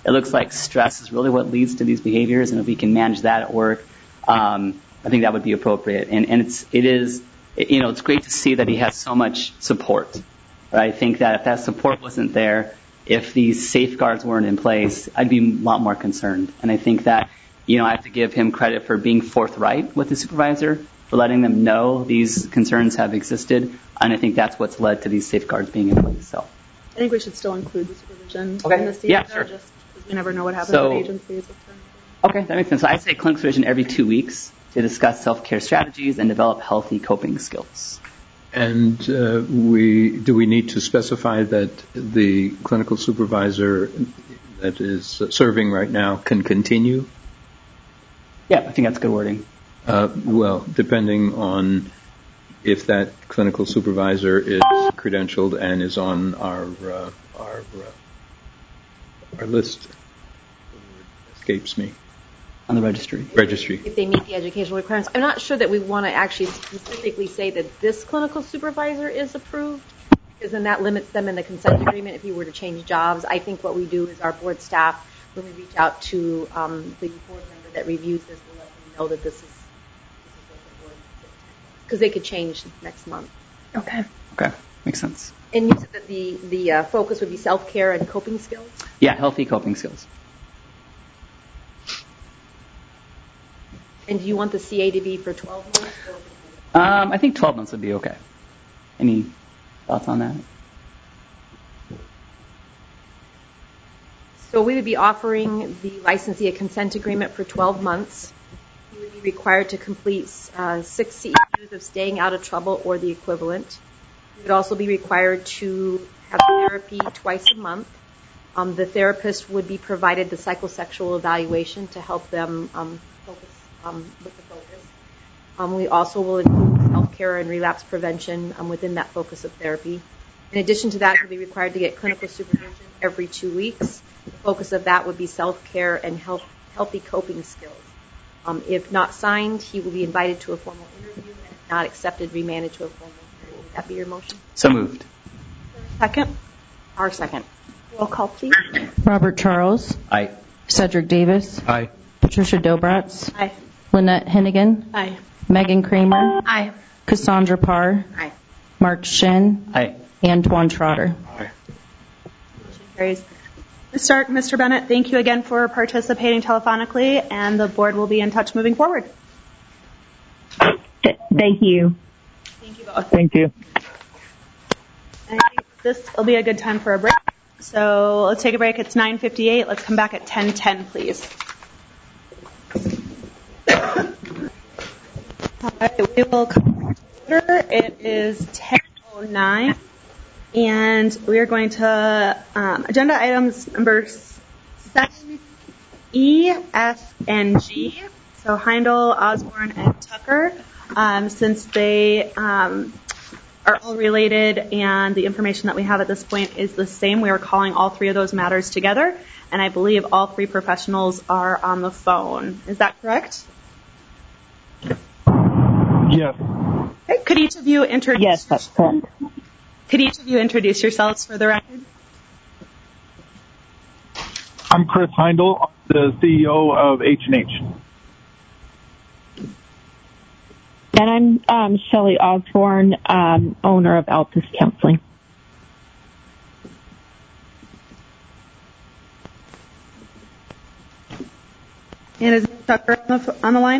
it looks like stress is really what leads to these behaviors, and if we can manage that at work, um, I think that would be appropriate. And, and it's, it is, it, you know, it's great to see that he has so much support. Right? I think that if that support wasn't there, if these safeguards weren't in place, I'd be a lot more concerned. And I think that, you know, I have to give him credit for being forthright with the supervisor, for letting them know these concerns have existed, and I think that's what's led to these safeguards being in place. So, I think we should still include the supervision okay. in the C yeah, F O, sure. just because we never know what happens so, at agencies. Okay, that makes sense. So I say clinical supervision every two weeks to discuss self-care strategies and develop healthy coping skills. And uh, we do we need to specify that the clinical supervisor that is serving right now can continue? Yeah, I think that's good wording. Uh, well, depending on if that clinical supervisor is credentialed and is on our uh, our uh, our list. The word escapes me. On the registry. Registry. If they meet the educational requirements. I'm not sure that we want to actually specifically say that this clinical supervisor is approved, because then that limits them in the consent agreement if you were to change jobs. I think what we do is our board staff, when we reach out to um, the board member that reviews this, will let them know that this is, this is what the board, because they could change next month. Okay. Okay, makes sense. And you said that the, the uh, focus would be self-care and coping skills? Yeah, healthy coping skills. And do you want the C A to be for twelve months? Um, I think twelve months would be okay. Any thoughts on that? So we would be offering the licensee a consent agreement for twelve months. He would be required to complete uh, six C E Us of staying out of trouble or the equivalent. He would also be required to have therapy twice a month. Um, the therapist would be provided the psychosexual evaluation to help them um, focus um, with the focus. Um, we also will include self-care and relapse prevention um, within that focus of therapy. In addition to that, he'll be required to get clinical supervision every two weeks. The focus of that would be self-care and health, healthy coping skills. Um, if not signed, he will be invited to a formal interview, and if not accepted, remanded to a formal interview. Would that be your motion? So moved. Second. Our second. Roll call, please. Robert Charles. Aye. Cedric Davis. Aye. Patricia Dobratz. Aye. Lynette Hennigan. Aye. Megan Kramer. Aye. Cassandra Parr. Aye. Mark Shin. Aye. Antoine Trotter. Aye. Carries. Miz Stark, Mister Bennett, thank you again for participating telephonically, and the board will be in touch moving forward. Thank you. Thank you both. Thank you. I think this will be a good time for a break. So let's take a break. It's nine fifty-eight. Let's come back at ten ten, please. All right, we will come to order. It is ten oh nine, and we are going to um, agenda items number seven E, F, and G. So Heindel, Osborne, and Tucker, um, since they um, are all related and the information that we have at this point is the same, we are calling all three of those matters together, and I believe all three professionals are on the phone. Is that correct? Yes. Okay. Could each of you introduce? Yes, that's correct. Could each of you introduce yourselves for the record? I'm Chris Heindel, the C E O of H and H. And I'm um, Shelley Osborne, um, owner of Altus Counseling. And is Tucker on the, on the line?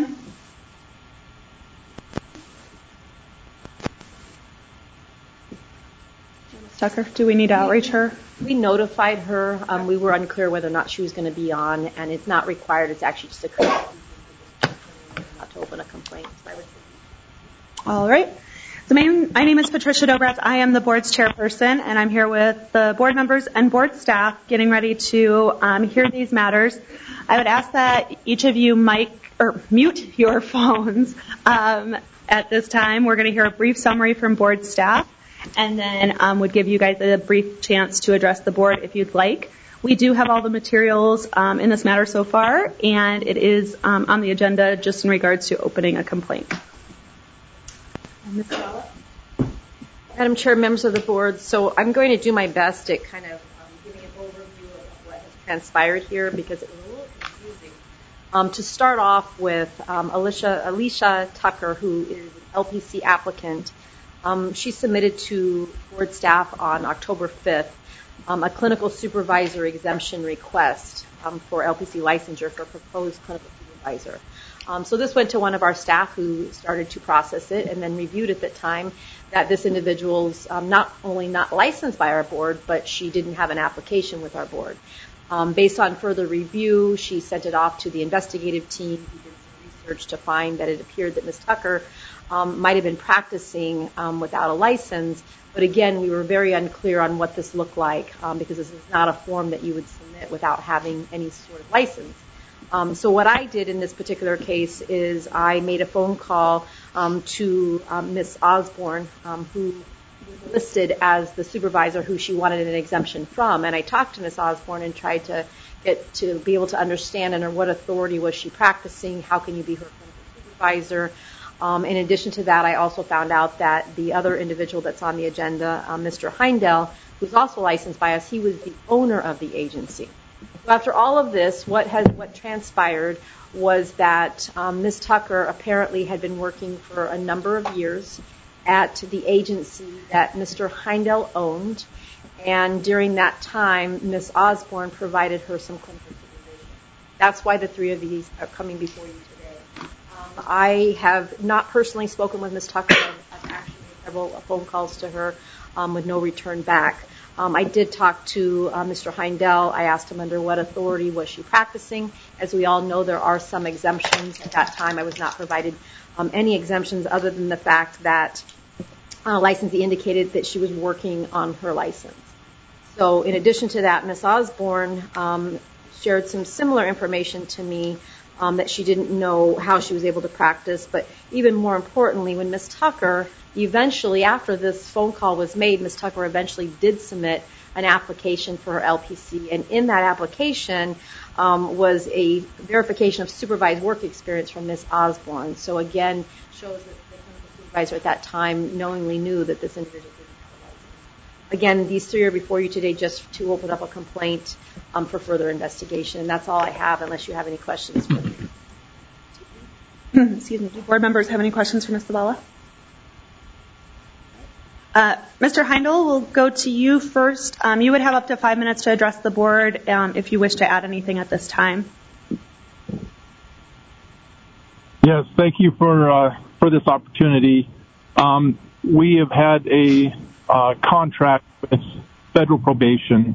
Miz Tucker, do we need to outreach her? We notified her. Um, we were unclear whether or not she was going to be on, and it's not required. It's actually just a courtesy not to open a complaint. So I would say. All right. So my, my name is Patricia Dobratz. I am the board's chairperson, and I'm here with the board members and board staff getting ready to um, hear these matters. I would ask that each of you mic or mute your phones um, at this time. We're going to hear a brief summary from board staff, and then um, would give you guys a brief chance to address the board if you'd like. We do have all the materials um, in this matter so far, and it is um, on the agenda just in regards to opening a complaint. Madam Chair, members of the board, so I'm going to do my best at kind of um, giving an overview of what has transpired here because it was a little confusing. Um, to start off with, um, Alicia, Alicia Tucker, who is an L P C applicant, um, she submitted to board staff on October fifth um, a clinical supervisor exemption request um, for L P C licensure for proposed clinical supervisor. Um, so this went to one of our staff who started to process it and then reviewed at the time that this individual's um, not only not licensed by our board, but she didn't have an application with our board. Um, based on further review, she sent it off to the investigative team who did some research to find that it appeared that Miz Tucker um, might have been practicing um, without a license. But again, we were very unclear on what this looked like um, because this is not a form that you would submit without having any sort of license. Um, so what I did in this particular case is I made a phone call um, to um, Miz Osborne, um, who was listed as the supervisor who she wanted an exemption from. And I talked to Miz Osborne and tried to get to be able to understand under what authority was she practicing, how can you be her clinical supervisor. Um, in addition to that, I also found out that the other individual that's on the agenda, um, Mister Heindel, who's also licensed by us, he was the owner of the agency. So after all of this, what has what transpired was that um, Miz Tucker apparently had been working for a number of years at the agency that Mister Heindel owned, and during that time, Miz Osborne provided her some clinical supervision. That's why the three of these are coming before you today. Um, I have not personally spoken with Miz Tucker. I've, I've actually made several phone calls to her um, with no return back. Um, I did talk to uh, Mister Heindel. I asked him under what authority was she practicing. As we all know, there are some exemptions. At that time, I was not provided um, any exemptions other than the fact that uh, licensee indicated that she was working on her license. So in addition to that, Miz Osborne um, shared some similar information to me um, that she didn't know how she was able to practice. But even more importantly, when Miz Tucker eventually, after this phone call was made, Miz Tucker eventually did submit an application for her L P C, and in that application um, was a verification of supervised work experience from Miz Osborne. So again, shows that the clinical supervisor at that time knowingly knew that this individual didn't have a license. Again, these three are before you today just to open up a complaint um, for further investigation, and that's all I have unless you have any questions for me. Excuse me. Do board members have any questions for Miz Zabala? Uh, Mister Heindel, we'll go to you first. Um, you would have up to five minutes to address the board um, if you wish to add anything at this time. Yes, thank you for uh, for this opportunity. Um, we have had a uh, contract with federal probation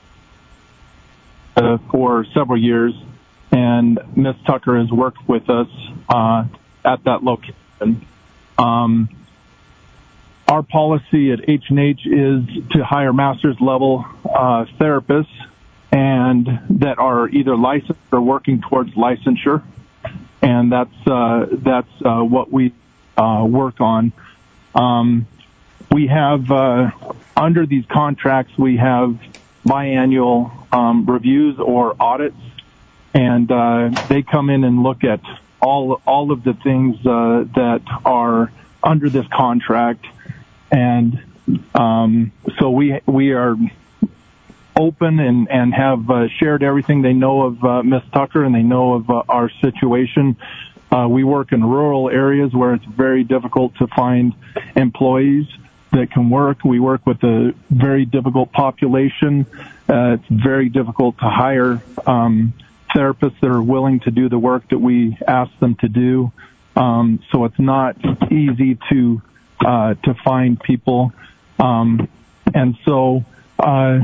uh, for several years, and Miz Tucker has worked with us uh, at that location. Um, Our policy at H and H is to hire master's level uh, therapists and that are either licensed or working towards licensure, and that's uh, that's uh, what we uh, work on. Um, we have uh, under these contracts we have biannual um, reviews or audits, and uh, they come in and look at all all of the things uh, that are under this contract. And um, so we we are open and, and have uh, shared everything they know of uh, Miz Tucker, and they know of uh, our situation. Uh, we work in rural areas where it's very difficult to find employees that can work. We work with a very difficult population. Uh, it's very difficult to hire um, therapists that are willing to do the work that we ask them to do. Um, so it's not easy to Uh, to find people, um, and so uh,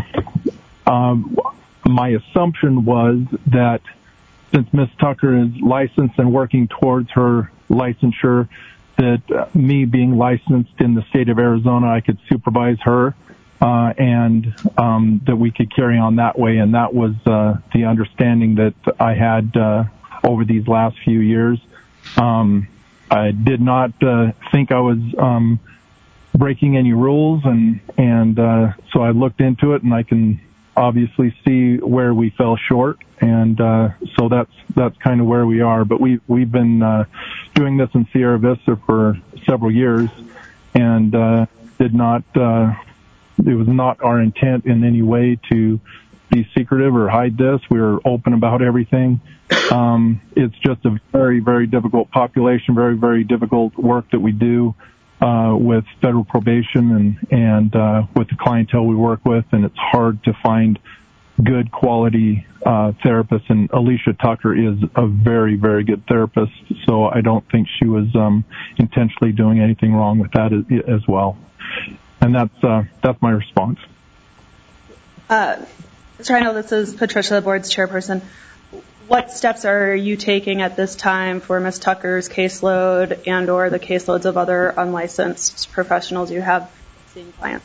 um, my assumption was that since Miz Tucker is licensed and working towards her licensure, that uh, me being licensed in the state of Arizona, I could supervise her, uh, and um, that we could carry on that way. And that was uh, the understanding that I had uh, over these last few years. Um, I did not uh, think I was um, breaking any rules, and and uh, so I looked into it, and I can obviously see where we fell short, and uh, so that's that's kind of where we are. But we we've been uh, doing this in Sierra Vista for several years, and uh, did not. Uh, it was not our intent in any way to be secretive or hide this. We're open about everything. Um, it's just a very, very difficult population, very, very difficult work that we do uh, with federal probation and, and uh, with the clientele we work with, and it's hard to find good quality uh, therapists. And Alicia Tucker is a very, very good therapist, so I don't think she was um, intentionally doing anything wrong with that as, as well. And that's uh, that's my response. Uh, Mister Heindel, this is Patricia, the board's chairperson. What steps are you taking at this time for Miz Tucker's caseload and or the caseloads of other unlicensed professionals you have seeing clients?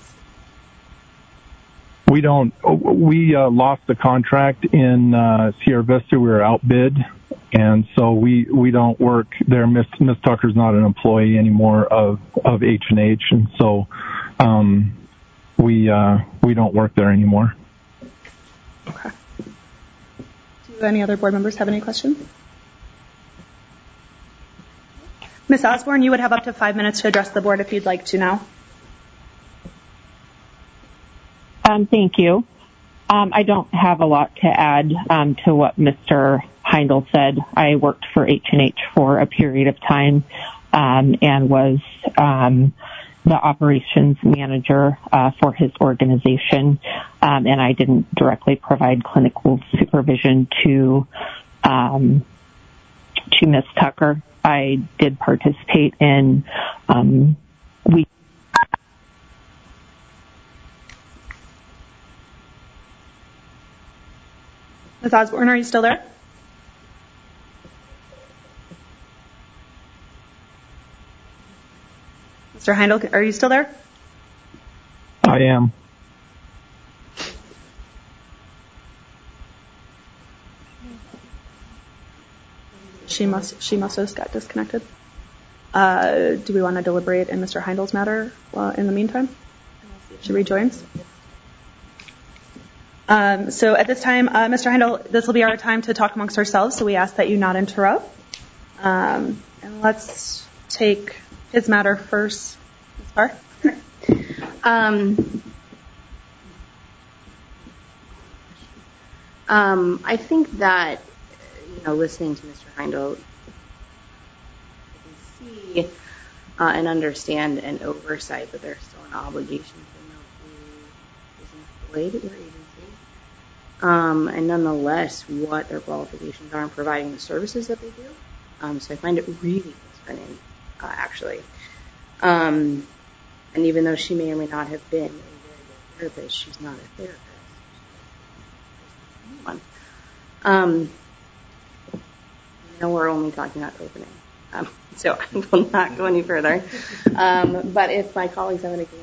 We don't, we uh, lost the contract in uh, Sierra Vista. We were outbid, and so we, we don't work there. Miss Miss Tucker's not an employee anymore of, of H and H, and so um, we uh, we don't work there anymore. Okay. Do any other board members have any questions? Miz Osborne, you would have up to five minutes to address the board if you'd like to now. Um, thank you. Um, I don't have a lot to add um, to what Mister Heindel said. I worked for H and H for a period of time um, and was um, the operations manager uh, for his organization, um, and I didn't directly provide clinical supervision to um, to Miz Tucker. I did participate in um, we. Miz Osborne, are you still there? Mister Heindel, are you still there? I am. She must she must have got disconnected. Uh, do we want to deliberate in Mister Heindel's matter uh, in the meantime? If she rejoins. Um, so at this time, uh, Mister Heindel, this will be our time to talk amongst ourselves, so we ask that you not interrupt. Um, and let's take his matter first. Miz Barr? Um, um, I think that, you know, listening to Mister Heindel, I can see uh, and understand an oversight, but there's still an obligation to know who is employed at your agency. Um, and nonetheless, what their qualifications are in providing the services that they do. Um, so I find it really concerning, uh, actually. Um, and even though she may or may not have been a very good therapist, she's not a therapist. She's anyone. Um, I know we're only talking about opening, um, so I will not go any further. Um, but if my colleagues have anything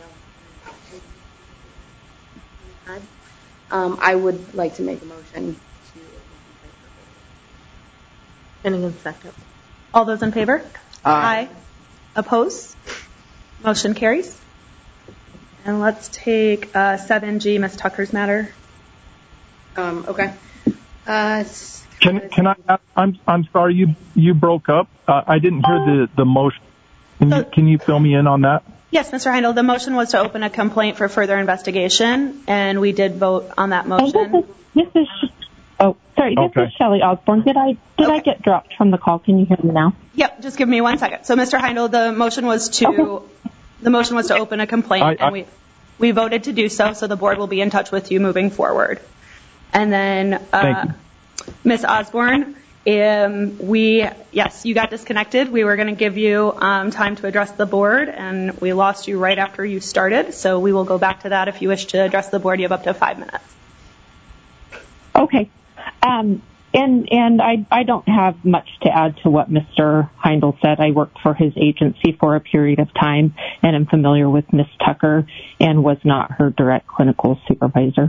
else, Um, I would like to make a motion to Pending a second. All those in favor? Aye. Aye. Opposed? Motion carries. And let's take uh, seven G, Miz Tucker's matter. Um, okay. Uh, Can can I? I'm I'm sorry. You you broke up. Uh, I didn't hear the the motion. Can you, can you fill me in on that? Yes, Mister Heindel, the motion was to open a complaint for further investigation, and we did vote on that motion. This is, this is oh, sorry, this Okay. is Shelley Osborne. Did I did I get dropped from the call? Can you hear me now? Yep, just give me one second. So, Mister Heindel, the motion was to okay. the motion was to open a complaint, I, I, and we we voted to do so. So the board will be in touch with you moving forward. And then, uh, Miz Osborne, um, we yes, you got disconnected. We were going to give you um, time to address the board, and we lost you right after you started. So we will go back to that. If you wish to address the board, you have up to five minutes. Okay. Um, and and I, I don't have much to add to what Mister Heindel said. I worked for his agency for a period of time and am familiar with Miz Tucker and was not her direct clinical supervisor.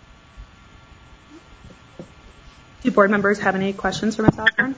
Do board members have any questions for Miz Osborne?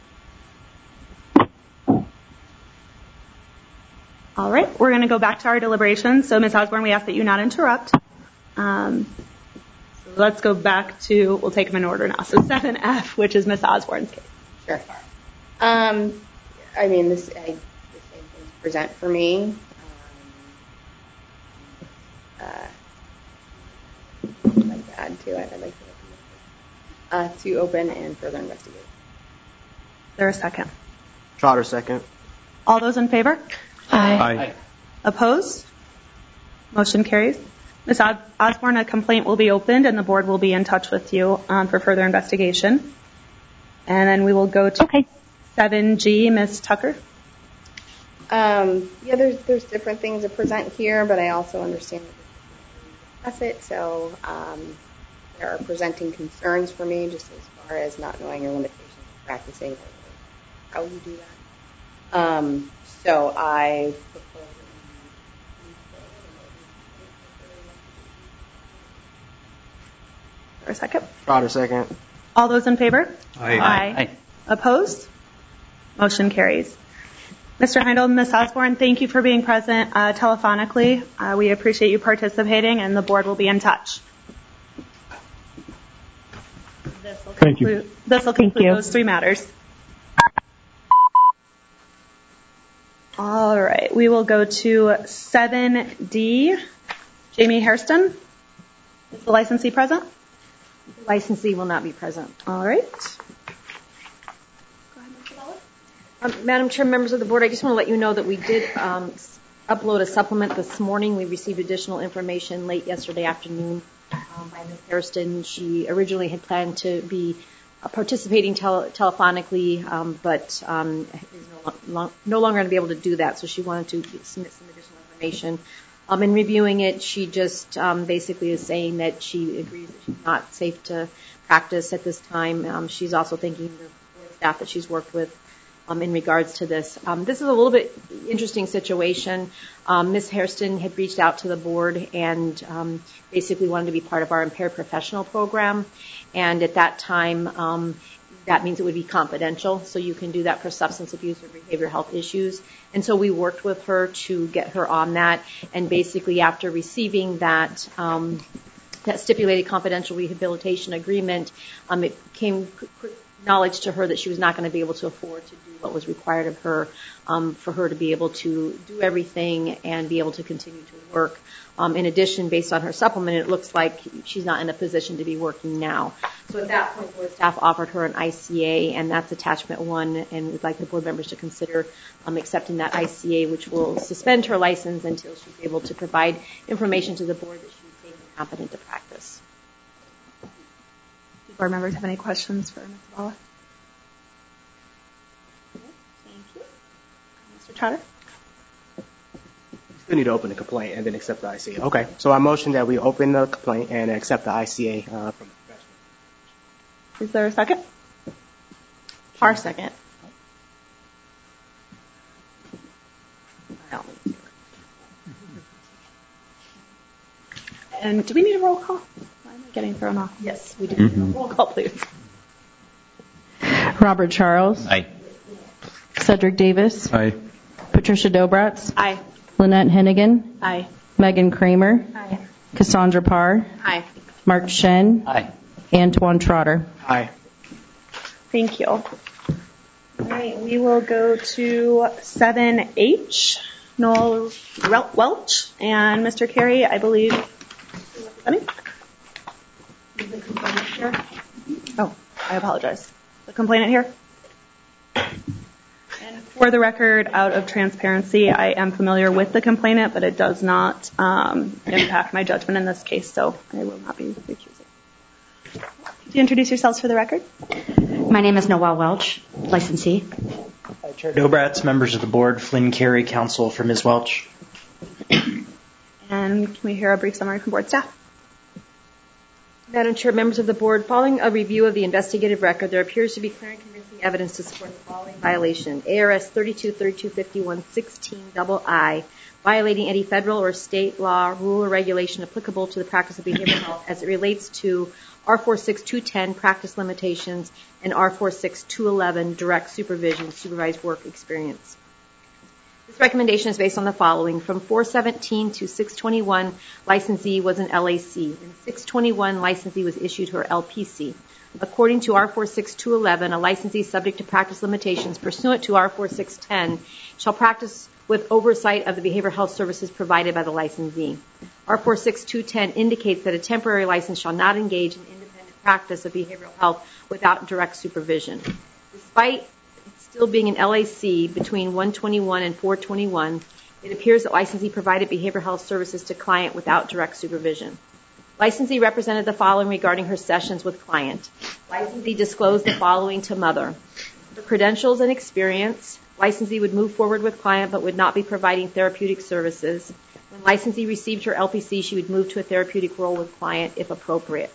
All right, we're going to go back to our deliberations. So, Miz Osborne, we ask that you not interrupt. Um, so let's go back to, we'll take them in order now. So seven F, which is Miz Osborne's case. Sure. Um, I mean, this, I, the same things present for me. Um, uh, like that. to add to it. I'd like to uh, to open and further investigate. Is there a second? Trotter, second. All those in favor? Aye. Aye. Opposed? Motion carries. Miz Os- Osborne, a complaint will be opened and the board will be in touch with you um, for further investigation. And then we will go to Okay. seven G, Miz Tucker. Um, yeah, there's there's different things to present here, but I also understand that this is it. So um, there are presenting concerns for me, just as far as not knowing your limitations of practicing, or how you do that. Um, so I propose that we move forward and For a second. Trotter, second. All those in favor? Aye. Aye. Opposed? Motion carries. Mister Heindel, Miz Osborne, thank you for being present uh, telephonically. Uh, we appreciate you participating, and the board will be in touch. This will Thank you. conclude, this will conclude those three matters. All right, we will go to seven D. Jamie Hairston. Is the licensee present? The licensee will not be present. All right. Um, Madam Chair, members of the board, I just want to let you know that we did um, s- upload a supplement this morning. We received additional information late yesterday afternoon um, by Miz Hairston. She originally had planned to be uh, participating tele- telephonically, um, but um, is no, lo- no longer going to be able to do that, so she wanted to submit some additional information. Um, in reviewing it, she just um, basically is saying that she agrees that she's not safe to practice at this time. Um, she's also thanking the board staff that she's worked with Um, in regards to this. Um, this is a little bit interesting situation. Um, Miz Hairston had reached out to the board and um, basically wanted to be part of our impaired professional program. And at that time, um, that means it would be confidential, so you can do that for substance abuse or behavioral health issues. And so we worked with her to get her on that. And basically after receiving that, um, that stipulated confidential rehabilitation agreement, um, it came quick knowledge to her that she was not going to be able to afford to do what was required of her um, for her to be able to do everything and be able to continue to work. Um, in addition, based on her supplement, it looks like she's not in a position to be working now. So at that point, board staff offered her an I C A, and that's attachment one, and we'd like the board members to consider um, accepting that I C A, which will suspend her license until she's able to provide information to the board that she's safe and competent to practice. Do board members have any questions for Miz Bala? Thank you. Mister Trotter? Still need to open the complaint and then accept the I C A. Okay, so I motion that we open the complaint and accept the I C A uh, from the professional. Is there a second? Our second. And do we need a roll call? Why am I getting thrown off? Yes, we do. Mm-hmm. Roll call, please. Robert Charles. Aye. Cedric Davis. Aye. Patricia Dobratz. Aye. Lynette Hennigan. Aye. Megan Kramer. Aye. Cassandra Parr. Aye. Mark Shen. Aye. Antoine Trotter. Aye. Thank you. All right, we will go to seven H, Noel Wel- Welch, and Mister Carey, I believe. Is the complainant here? Oh, I apologize. The complainant here? And for the record, out of transparency, I am familiar with the complainant, but it does not um, impact my judgment in this case, so I will not be recusing. Could you introduce yourselves for the record? My name is Noelle Welch, licensee. Uh, Chair Dobratz, members of the board, Flynn Carey, counsel for Miz Welch. And can we hear a brief summary from board staff? Madam Chair, members of the board, following a review of the investigative record, there appears to be clear and convincing evidence to support the following violation. A R S thirty-two thirty-two fifty-one sixteen double I, violating any federal or state law, rule, or regulation applicable to the practice of behavioral health as it relates to R four six two ten practice limitations and R four six two eleven direct supervision, supervised work experience. This recommendation is based on the following. From four seventeen to six twenty-one, licensee was an L A C, and six twenty-one, licensee was issued her L P C. According to R four six two eleven, a licensee subject to practice limitations pursuant to R four six ten shall practice with oversight of the behavioral health services provided by the licensee. R four six two ten indicates that a temporary license shall not engage in independent practice of behavioral health without direct supervision. Despite still being an L A C between one twenty-one and four twenty-one, it appears that licensee provided behavioral health services to client without direct supervision. Licensee represented the following regarding her sessions with client. Licensee disclosed the following to mother. For credentials and experience, licensee would move forward with client but would not be providing therapeutic services. When licensee received her L P C, she would move to a therapeutic role with client if appropriate.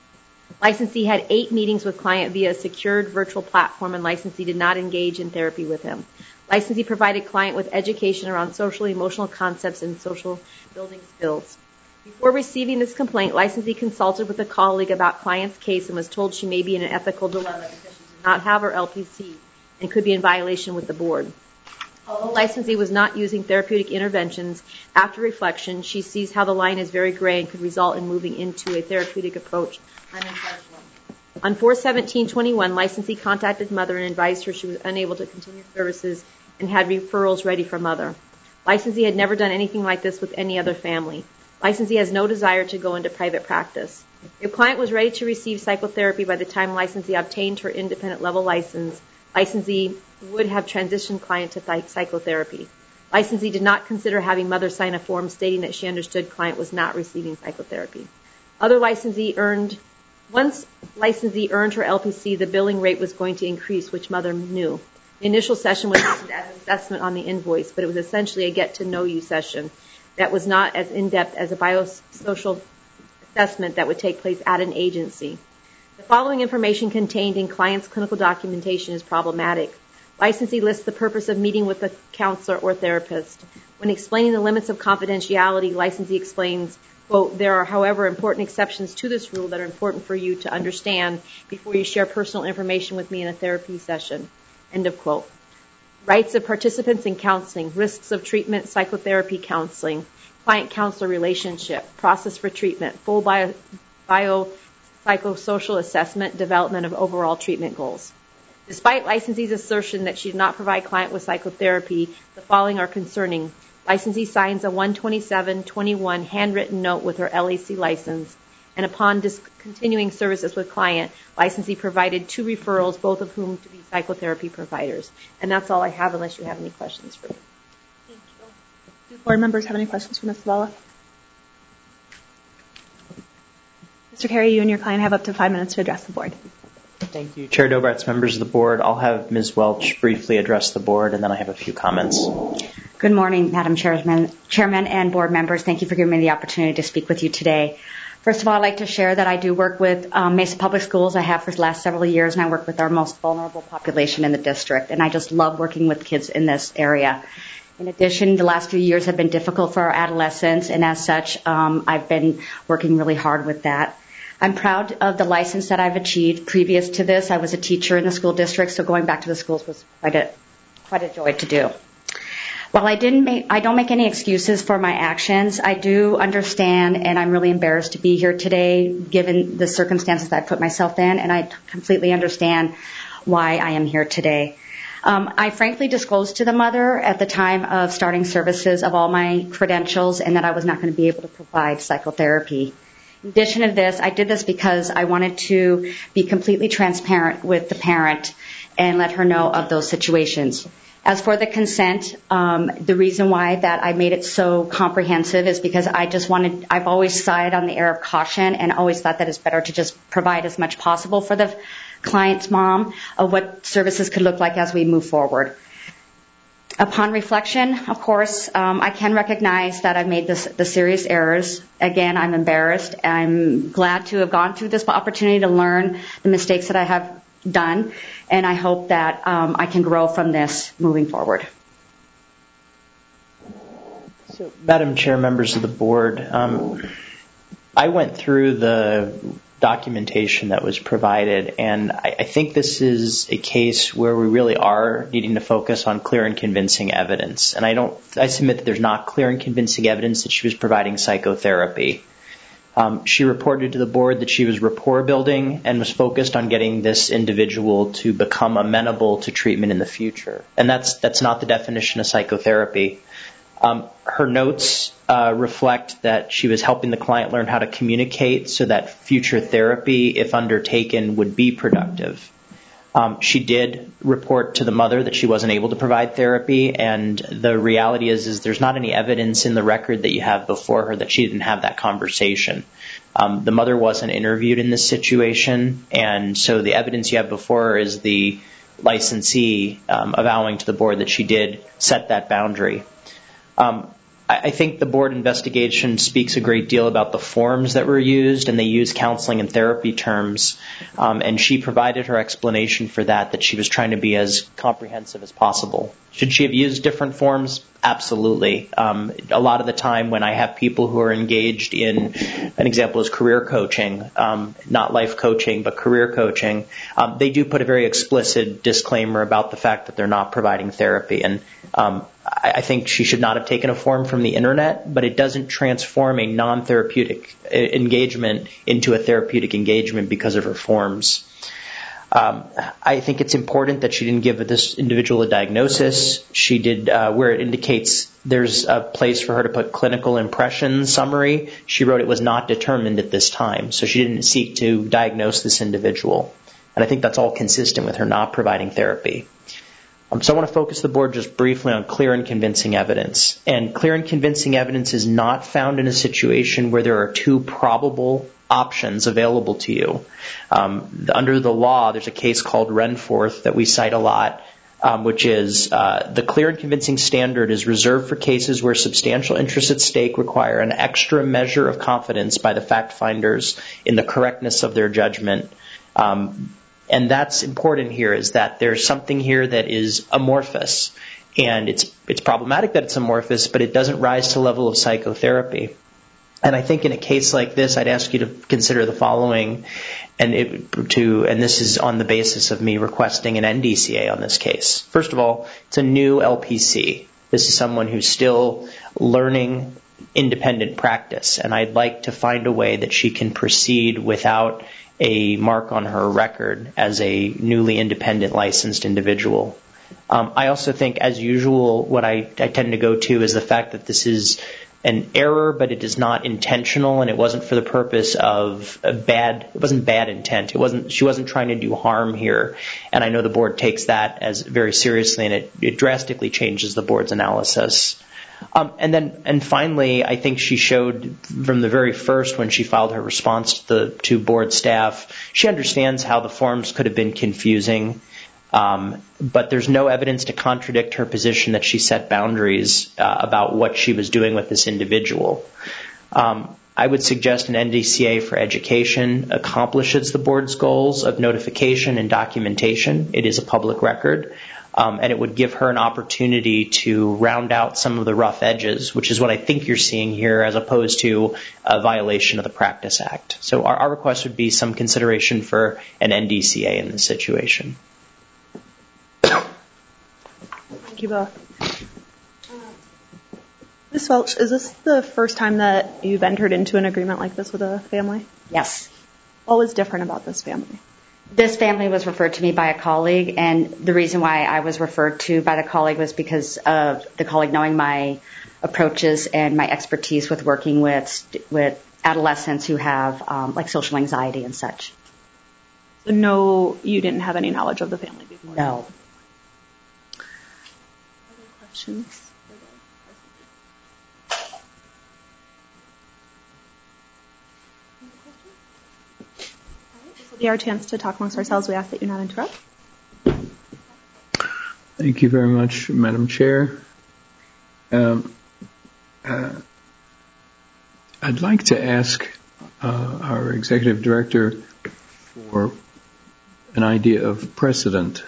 Licensee had eight meetings with client via a secured virtual platform, and licensee did not engage in therapy with him. Licensee provided client with education around social emotional concepts and social building skills. Before receiving this complaint, licensee consulted with a colleague about client's case and was told she may be in an ethical dilemma because she did not have her L P C and could be in violation with the board. Although licensee was not using therapeutic interventions, after reflection, she sees how the line is very gray and could result in moving into a therapeutic approach unintentionally. On four seventeen twenty-one, licensee contacted mother and advised her she was unable to continue services and had referrals ready for mother. Licensee had never done anything like this with any other family. Licensee has no desire to go into private practice. If client was ready to receive psychotherapy by the time licensee obtained her independent level license, licensee would have transitioned client to th- psychotherapy. Licensee did not consider having mother sign a form stating that she understood client was not receiving psychotherapy. Other licensee earned, once licensee earned her L P C, the billing rate was going to increase, which mother knew. The initial session was listed as assessment on the invoice, but it was essentially a get-to-know-you session that was not as in-depth as a biosocial assessment that would take place at an agency. The following information contained in client's clinical documentation is problematic. Licensee lists the purpose of meeting with a counselor or therapist. When explaining the limits of confidentiality, licensee explains, quote, there are, however, important exceptions to this rule that are important for you to understand before you share personal information with me in a therapy session, end of quote. Rights of participants in counseling, risks of treatment, psychotherapy counseling, client-counselor relationship, process for treatment, full bio, bio psychosocial assessment, development of overall treatment goals. Despite licensee's assertion that she did not provide client with psychotherapy, the following are concerning. Licensee signs a one twenty-seven twenty-one handwritten note with her L A C license, and upon discontinuing services with client, licensee provided two referrals, both of whom to be psychotherapy providers. And that's all I have, unless you have any questions for me. Thank you. Do board members have any questions for Miz Zavala? Mister Carey, you and your client have up to five minutes to address the board. Thank you, Chair Dobratz, members of the board. I'll have Miz Welch briefly address the board, and then I have a few comments. Good morning, Madam Chairman, Chairman and board members. Thank you for giving me the opportunity to speak with you today. First of all, I'd like to share that I do work with um, Mesa Public Schools. I have for the last several years, and I work with our most vulnerable population in the district, and I just love working with kids in this area. In addition, the last few years have been difficult for our adolescents, and as such, um, I've been working really hard with that. I'm proud of the license that I've achieved. Previous to this, I was a teacher in the school district, so going back to the schools was quite a quite a joy to do. While I didn't make, I don't make any excuses for my actions, I do understand, and I'm really embarrassed to be here today, given the circumstances that I put myself in, and I completely understand why I am here today. Um, I frankly disclosed to the mother at the time of starting services of all my credentials and that I was not going to be able to provide psychotherapy. In addition to this, I did this because I wanted to be completely transparent with the parent and let her know of those situations. As for the consent, um, the reason why that I made it so comprehensive is because I just wanted, I've always sided on the air of caution and always thought that it's better to just provide as much possible for the client's mom of what services could look like as we move forward. Upon reflection, of course, um, I can recognize that I've made this, the serious errors. Again, I'm embarrassed. I'm glad to have gone through this opportunity to learn the mistakes that I have done, and I hope that um, I can grow from this moving forward. So, Madam Chair, members of the board, um, I went through the documentation that was provided, and I, I think this is a case where we really are needing to focus on clear and convincing evidence. And I don't, I submit that there's not clear and convincing evidence that she was providing psychotherapy. Um, she reported to the board that she was rapport building and was focused on getting this individual to become amenable to treatment in the future. And that's that's not the definition of psychotherapy. Um, her notes uh, reflect that she was helping the client learn how to communicate so that future therapy, if undertaken, would be productive. Um, she did report to the mother that she wasn't able to provide therapy, and the reality is, is there's not any evidence in the record that you have before her that she didn't have that conversation. Um, the mother wasn't interviewed in this situation, and so the evidence you have before her is the licensee um, avowing to the board that she did set that boundary. Um, I think the board investigation speaks a great deal about the forms that were used, and they use counseling and therapy terms. Um, and she provided her explanation for that, that she was trying to be as comprehensive as possible. Should she have used different forms? Absolutely. Um, a lot of the time when I have people who are engaged in, an example is career coaching, um, not life coaching, but career coaching, um, they do put a very explicit disclaimer about the fact that they're not providing therapy. And um, I think she should not have taken a form from the internet, but it doesn't transform a non-therapeutic engagement into a therapeutic engagement because of her forms. Um, I think it's important that she didn't give this individual a diagnosis. She did, uh, where it indicates there's a place for her to put clinical impression summary. She wrote it was not determined at this time, so she didn't seek to diagnose this individual. And I think that's all consistent with her not providing therapy. Um, so I want to focus the board just briefly on clear and convincing evidence. And clear and convincing evidence is not found in a situation where there are two probable options available to you. Um, under the law, there's a case called Renforth that we cite a lot, um, which is uh, the clear and convincing standard is reserved for cases where substantial interests at stake require an extra measure of confidence by the fact finders in the correctness of their judgment. Um, and that's important here, is that there's something here that is amorphous. And it's it's problematic that it's amorphous, but it doesn't rise to the level of psychotherapy. And I think in a case like this, I'd ask you to consider the following, and it, to and this is on the basis of me requesting an N D C A on this case. First of all, it's a new L P C. This is someone who's still learning independent practice, and I'd like to find a way that she can proceed without a mark on her record as a newly independent licensed individual. Um, I also think, as usual, what I, I tend to go to is the fact that this is an error, but it is not intentional, and it wasn't for the purpose of a bad, it wasn't bad intent. It wasn't, she wasn't trying to do harm here. And I know the board takes that as very seriously, and it, it drastically changes the board's analysis. Um, and then, and finally, I think she showed from the very first when she filed her response to the to board staff, she understands how the forms could have been confusing. Um, but there's no evidence to contradict her position that she set boundaries uh, about what she was doing with this individual. Um, I would suggest an N D C A for education accomplishes the board's goals of notification and documentation. It is a public record, um, and it would give her an opportunity to round out some of the rough edges, which is what I think you're seeing here, as opposed to a violation of the Practice Act. So our, our request would be some consideration for an N D C A in this situation. Thank you both. Miz Welch, is this the first time that you've entered into an agreement like this with a family? Yes. What was different about this family? This family was referred to me by a colleague, and the reason why I was referred to by the colleague was because of the colleague knowing my approaches and my expertise with working with with adolescents who have um, like social anxiety and such. So no, you didn't have any knowledge of the family before? No. Other questions? This will be our chance to talk amongst ourselves. We ask that you not interrupt. Thank you very much, Madam Chair. Um, uh, I'd like to ask uh, our Executive Director for an idea of precedent.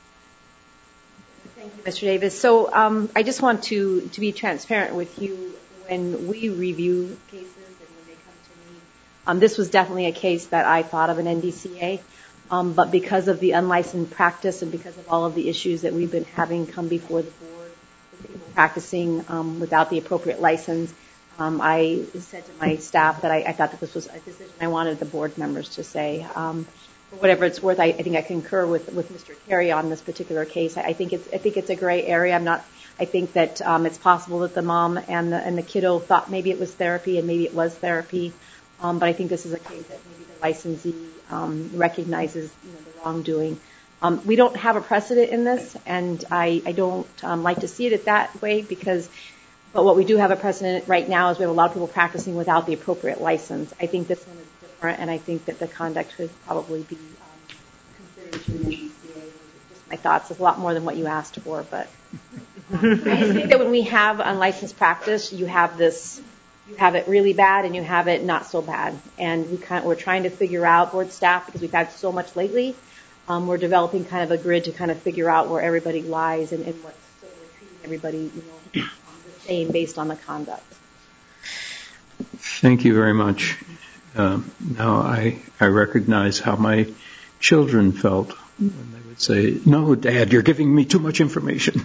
Thank you, Mister Davis. So um, I just want to, to be transparent with you. When we review cases and when they come to me, um, this was definitely a case that I thought of an N D C A. Um, but because of the unlicensed practice and because of all of the issues that we've been having come before the board with people practicing um, without the appropriate license, um, I said to my staff that I, I thought that this was a decision I wanted the board members to say. Um, for whatever it's worth, I, I think I concur with, with Mister Carey on this particular case. I, I think it's I think it's a gray area. I'm not I think that um, it's possible that the mom and the, and the kiddo thought maybe it was therapy and maybe it was therapy. Um, but I think this is a case that maybe the licensee um, recognizes, you know, the wrongdoing. Um, we don't have a precedent in this, and I, I don't um, like to see it that way because, but what we do have a precedent right now is we have a lot of people practicing without the appropriate license. I think this one is different, and I think that the conduct could probably be um, considered to an N D C A. Just my thoughts. It's a lot more than what you asked for, but um, I think that when we have unlicensed practice, you have this. You have it really bad and you have it not so bad. And we kind of, we're trying to figure out, board staff, because we've had so much lately, um, we're developing kind of a grid to kind of figure out where everybody lies and, and what's so we're treating everybody, you know, um, the same based on the conduct. Thank you very much. Uh, now I, I recognize how my children felt when they would say, "No, Dad, you're giving me too much information."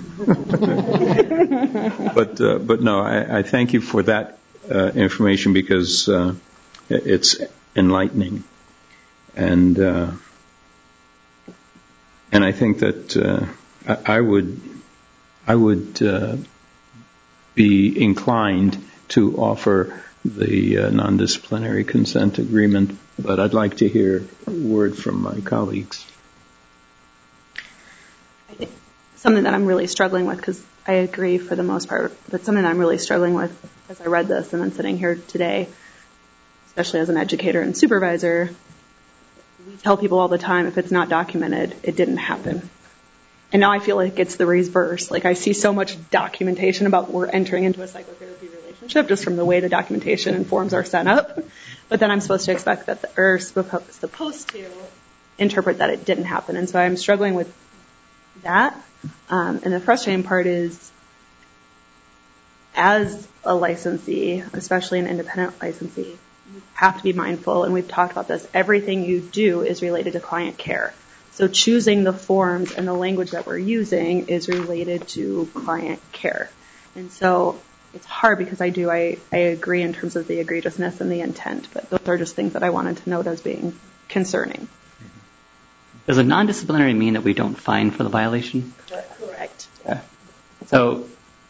but uh, but no, I, I thank you for that Uh, information because uh, it's enlightening, and uh, and I think that uh, I, I would I would uh, be inclined to offer the uh, non-disciplinary consent agreement, but I'd like to hear a word from my colleagues. I think something that I'm really struggling with, because I agree for the most part, but something that I'm really struggling with as I read this and then sitting here today, especially as an educator and supervisor, we tell people all the time, if it's not documented, it didn't happen. And now I feel like it's the reverse. Like I see so much documentation about we're entering into a psychotherapy relationship just from the way the documentation and forms are set up. But then I'm supposed to expect that the, or supposed to interpret that it didn't happen. And so I'm struggling with that. Um, and the frustrating part is, as a licensee, especially an independent licensee, you have to be mindful, and we've talked about this, everything you do is related to client care. So choosing the forms and the language that we're using is related to client care. And so it's hard because I do, I, I agree in terms of the egregiousness and the intent, but those are just things that I wanted to note as being concerning. Does a non-disciplinary mean that we don't fine for the violation? Correct. Yeah. So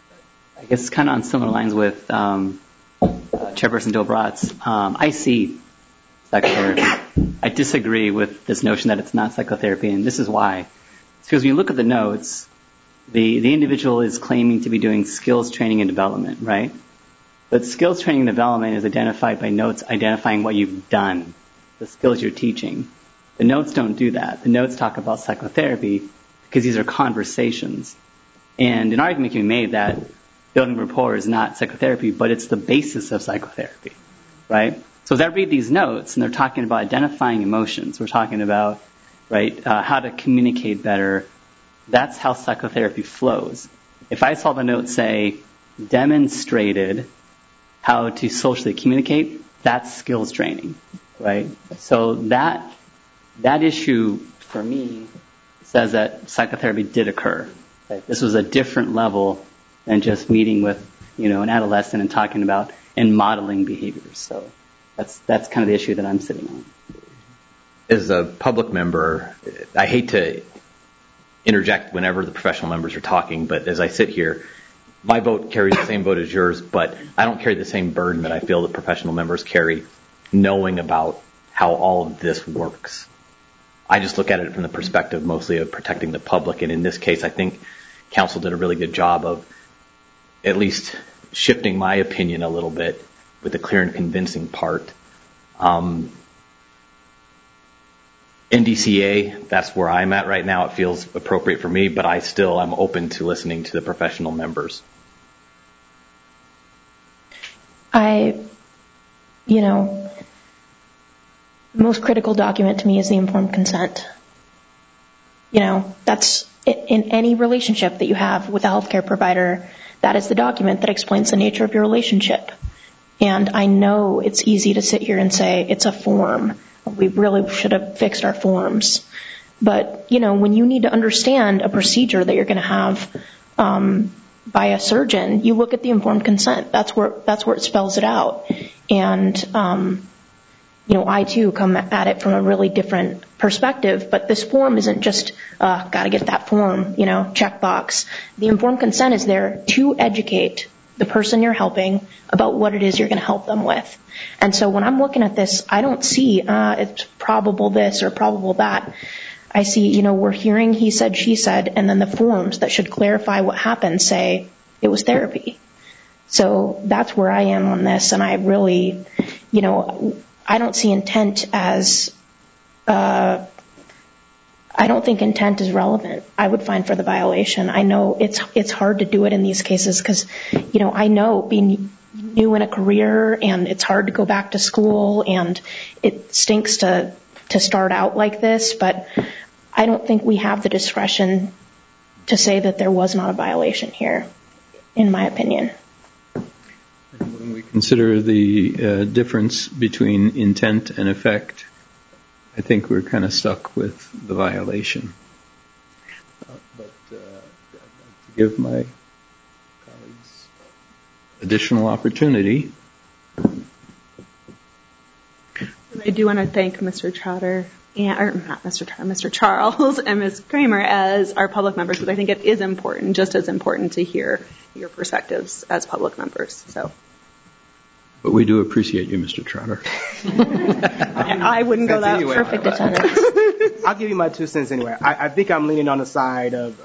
I guess it's kind of on similar lines with um, uh, Chairperson Dobrat's. Um, I see psychotherapy. I disagree with this notion that it's not psychotherapy, and this is why. It's because when you look at the notes, the, the individual is claiming to be doing skills training and development, right? But skills training and development is identified by notes identifying what you've done, the skills you're teaching. The notes don't do that. The notes talk about psychotherapy because these are conversations. And an argument can be made that building rapport is not psychotherapy, but it's the basis of psychotherapy, right? So as I read these notes, and they're talking about identifying emotions, we're talking about, right, uh, how to communicate better, that's how psychotherapy flows. If I saw the note say, demonstrated how to socially communicate, that's skills training, right? So that that issue, for me, says that psychotherapy did occur. Right? This was a different level than just meeting with, you know, an adolescent and talking about and modeling behaviors. So that's that's kind of the issue that I'm sitting on. As a public member, I hate to interject whenever the professional members are talking, but as I sit here, my vote carries the same vote as yours, but I don't carry the same burden that I feel that professional members carry, knowing about how all of this works. I just look at it from the perspective mostly of protecting the public, and in this case, I think council did a really good job of at least shifting my opinion a little bit with the clear and convincing part. Um, N D C A, that's where I'm at right now. It feels appropriate for me, but I still am open to listening to the professional members. I, you know, the most critical document to me is the informed consent. You know, that's in any relationship that you have with a healthcare provider, that is the document that explains the nature of your relationship. And I know it's easy to sit here and say it's a form. We really should have fixed our forms. But, you know, when you need to understand a procedure that you're going to have um, by a surgeon, you look at the informed consent. That's where that's where it spells it out. And, um, you know, I too come at it from a really different perspective, but this form isn't just, uh, gotta get that form, you know, checkbox. The informed consent is there to educate the person you're helping about what it is you're going to help them with. And so when I'm looking at this, I don't see, uh, it's probable this or probable that. I see, you know, we're hearing he said, she said, and then the forms that should clarify what happened say it was therapy. So that's where I am on this, and I really, you know, I don't see intent as, uh, I don't think intent is relevant. I would find for the violation. I know it's it's hard to do it in these cases because, you know, I know being new in a career and it's hard to go back to school and it stinks to to start out like this, but I don't think we have the discretion to say that there was not a violation here, in my opinion. When we consider the uh, difference between intent and effect, I think we're kind of stuck with the violation. Uh, but uh, I'd like to give my colleagues additional opportunity. I do want to thank Mister Trotter, and, or not Mister Trotter, Mister Charles and Miz Kramer as our public members, because I think it is important, just as important, to hear your perspectives as public members. So. But we do appreciate you, Mister Trotter. I wouldn't go that anyway, perfect but, attendance. I'll give you my two cents anyway. I, I think I'm leaning on the side of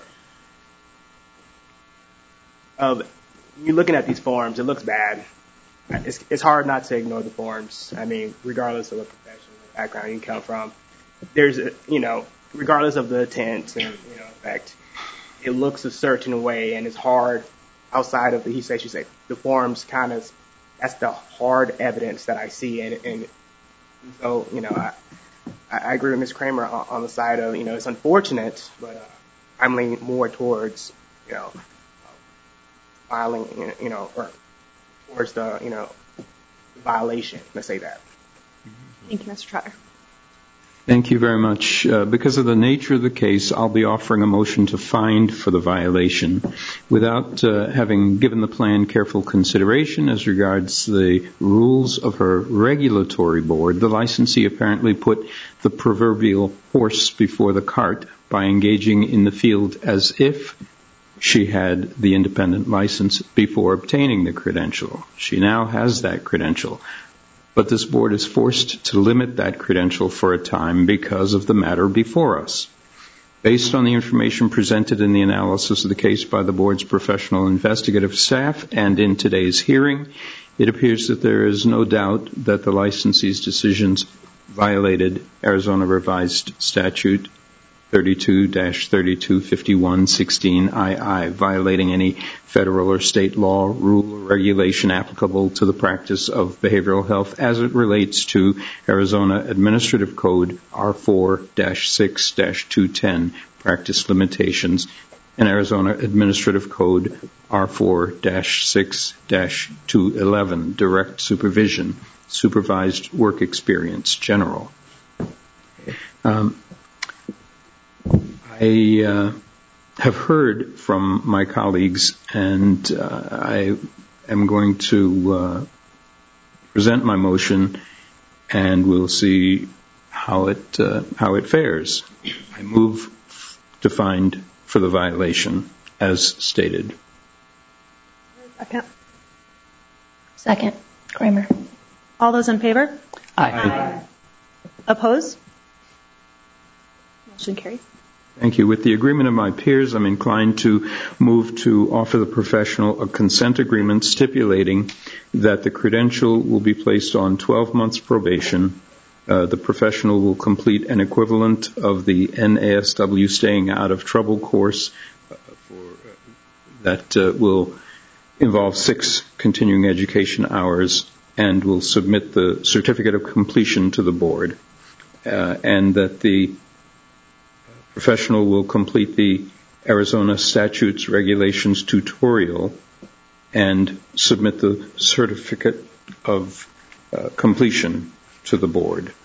of you looking at these forms. It looks bad. It's, it's hard not to ignore the forms. I mean, regardless of what profession or background you come from, there's a, you know, regardless of the intent and, you know, effect, it looks a certain way, and it's hard outside of the he said she said. The forms kind of, that's the hard evidence that I see, and, and so, you know, I, I agree with Miz Kramer on, on the side of, you know, it's unfortunate, but uh, I'm leaning more towards, you know, filing, you know, or towards the, you know, the violation. Let's say that. Thank you, Mister Trotter. Thank you very much. Uh, because of the nature of the case, I'll be offering a motion to find for the violation without uh, having given the plan careful consideration as regards the rules of her regulatory board. The licensee apparently put the proverbial horse before the cart by engaging in the field as if she had the independent license before obtaining the credential. She now has that credential. But this board is forced to limit that credential for a time because of the matter before us. Based on the information presented in the analysis of the case by the board's professional investigative staff and in today's hearing, it appears that there is no doubt that the licensee's decisions violated Arizona Revised Statute thirty-two dash thirty-two fifty-one sixteen I I, violating any federal or state law, rule, or regulation applicable to the practice of behavioral health as it relates to Arizona Administrative Code R four dash six dash two ten, practice limitations, and Arizona Administrative Code R four dash six dash two eleven, direct supervision, supervised work experience, general. Um, I uh, have heard from my colleagues, and uh, I am going to uh, present my motion, and we'll see how it uh, how it fares. I move to find for the violation, as stated. Second. Second. Kramer. All those in favor? Aye. Aye. Opposed? Motion carried. Thank you. With the agreement of my peers, I'm inclined to move to offer the professional a consent agreement stipulating that the credential will be placed on twelve months probation. Uh, the professional will complete an equivalent of the N A S W Staying Out of Trouble course uh, for, uh, that uh, will involve six continuing education hours and will submit the certificate of completion to the board, uh, and that the professional will complete the Arizona Statutes Regulations tutorial and submit the certificate of uh, completion to the board.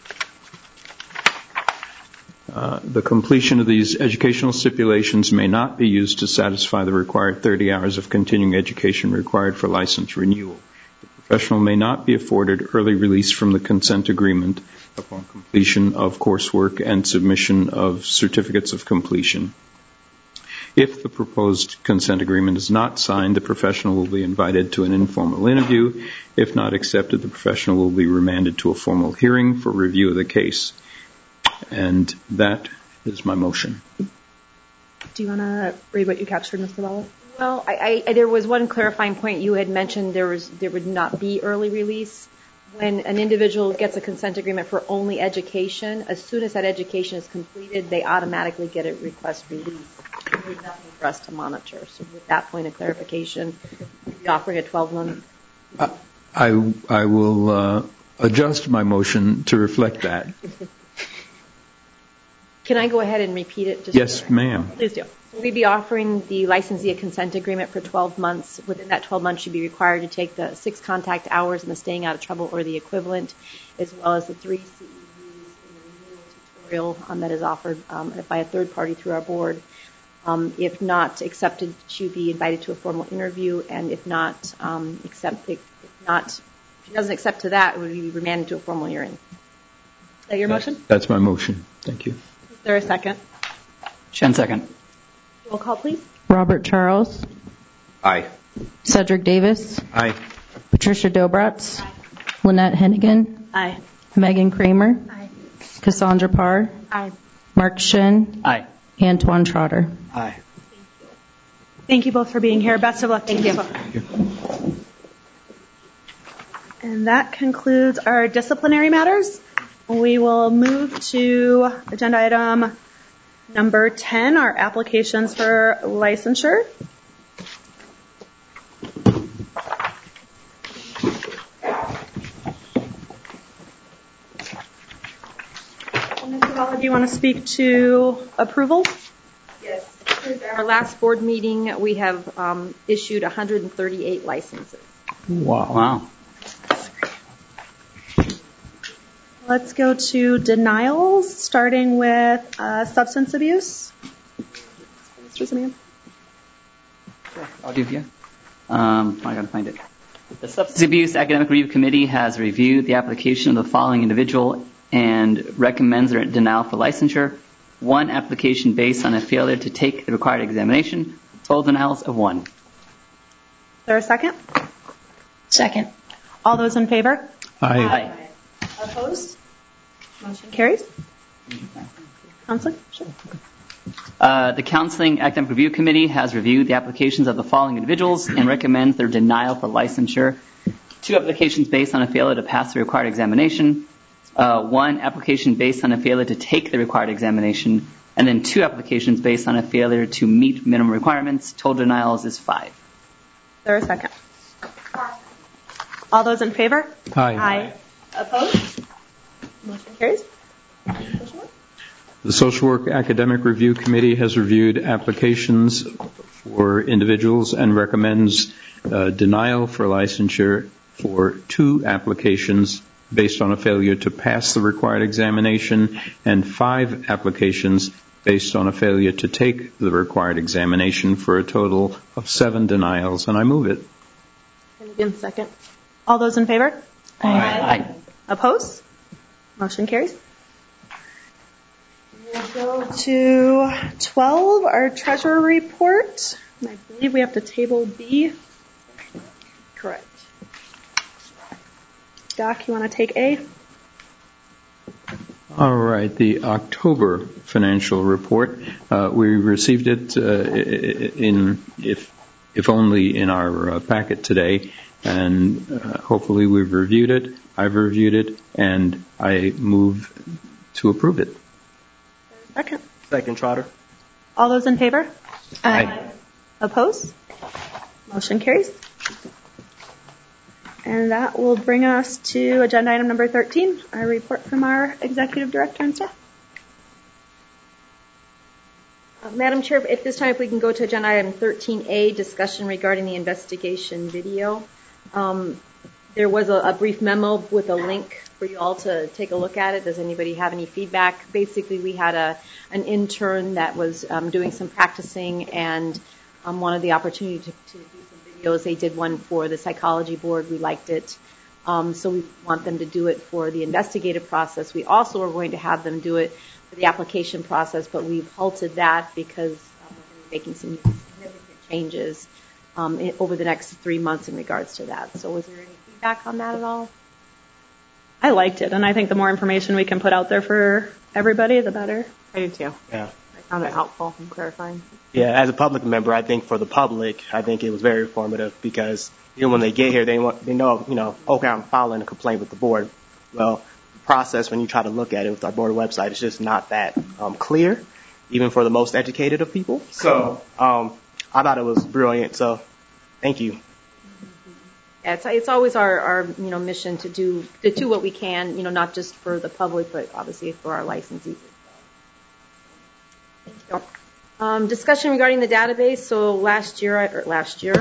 Uh, the completion of these educational stipulations may not be used to satisfy the required thirty hours of continuing education required for license renewal. The professional may not be afforded early release from the consent agreement upon completion of coursework and submission of certificates of completion. If the proposed consent agreement is not signed, the professional will be invited to an informal interview. If not accepted, the professional will be remanded to a formal hearing for review of the case. And that is my motion. Do you want to read what you captured, Mister Bala? Well, I, I, there was one clarifying point. You had mentioned there was there would not be early release. When an individual gets a consent agreement for only education, as soon as that education is completed, they automatically get a request release. There's nothing for us to monitor. So with that point of clarification, we'll be offering a twelve-month. Uh, I, I will uh, adjust my motion to reflect that. Can I go ahead and repeat it? Just Yes, ma'am. Please do. We'd be offering the licensee a consent agreement for twelve months. Within that twelve months, you'd be required to take the six contact hours and the staying out of trouble or the equivalent, as well as the three C E Us in the renewal tutorial um, that is offered um, by a third party through our board. Um, if not accepted, she'd be invited to a formal interview, and if not um, accept, if not, if she doesn't accept to that, it would be remanded to a formal hearing. Is that your motion? That's my motion. Thank you. Is there a second? Shen, second. Roll call, please. Robert Charles. Aye. Cedric Davis. Aye. Patricia Dobratz. Lynette Hennigan. Aye. Megan Kramer. Aye. Cassandra Parr. Aye. Mark Shin. Aye. Antoine Trotter. Aye. Thank you both for being here. Best of luck to you. Thank you. And that concludes our disciplinary matters. We will move to agenda item number ten, our applications for licensure. Mister Bala, do you want to speak to approval? Yes. Our last board meeting, we have um, issued one hundred thirty-eight licenses. Wow. Wow. Let's go to denials, starting with uh, substance abuse. Mister Simeon? Sure, I'll give you. Um, I gotta find it. The Substance Abuse Academic Review Committee has reviewed the application of the following individual and recommends their denial for licensure. One application based on a failure to take the required examination. Total denials of one. Is there a second? Second. All those in favor? Aye. Aye. Opposed? Motion carries. Counseling? Sure. Uh, the Counseling Academic Review Committee has reviewed the applications of the following individuals and recommends their denial for licensure. Two applications based on a failure to pass the required examination. Uh, one application based on a failure to take the required examination. And then two applications based on a failure to meet minimum requirements. Total denials is five. Is there a second? All those in favor? Aye. Aye. Opposed? Motion carries. The Social Work Academic Review Committee has reviewed applications for individuals and recommends uh, denial for licensure for two applications based on a failure to pass the required examination and five applications based on a failure to take the required examination for a total of seven denials, and I move it. And again, second. All those in favor? Aye. Aye. Opposed? Motion carries. We'll go to twelve, our treasurer report. I believe we have to table B. Correct. Doc, you want to take A? All right, the October financial report. Uh, we received it uh, in, if if only in our uh, packet today, and uh, hopefully we've reviewed it. I've reviewed it, and I move to approve it. Second. Second, Trotter. All those in favor? Aye. Opposed? Motion carries. And that will bring us to agenda item number thirteen, our report from our executive director and staff. Uh, Madam Chair, at this time, if we can go to agenda item thirteen A, discussion regarding the investigation video. Um, there was a, a brief memo with a link for you all to take a look at it. Does anybody have any feedback? Basically, we had a an intern that was um, doing some practicing and um, wanted the opportunity to, to do some video videos. They did one for the psychology board. We liked it. Um, so we want them to do it for the investigative process. We also are going to have them do it for the application process, but we've halted that because um, we're going to be making some significant changes um, in, over the next three months in regards to that. So was there any feedback on that at all? I liked it, and I think the more information we can put out there for everybody, the better. I do too. Yeah. I found it helpful and clarifying. Yeah, as a public member, I think for the public, I think it was very informative because you know when they get here, they want they know you know okay, I'm filing a complaint with the board. Well, the process when you try to look at it with our board website is just not that um, clear, even for the most educated of people. So um, I thought it was brilliant. So thank you. Yeah, it's it's always our, our you know mission to do to do what we can, you know, not just for the public, but obviously for our licensees. Thank you. Um, discussion regarding the database. So last year, or last year,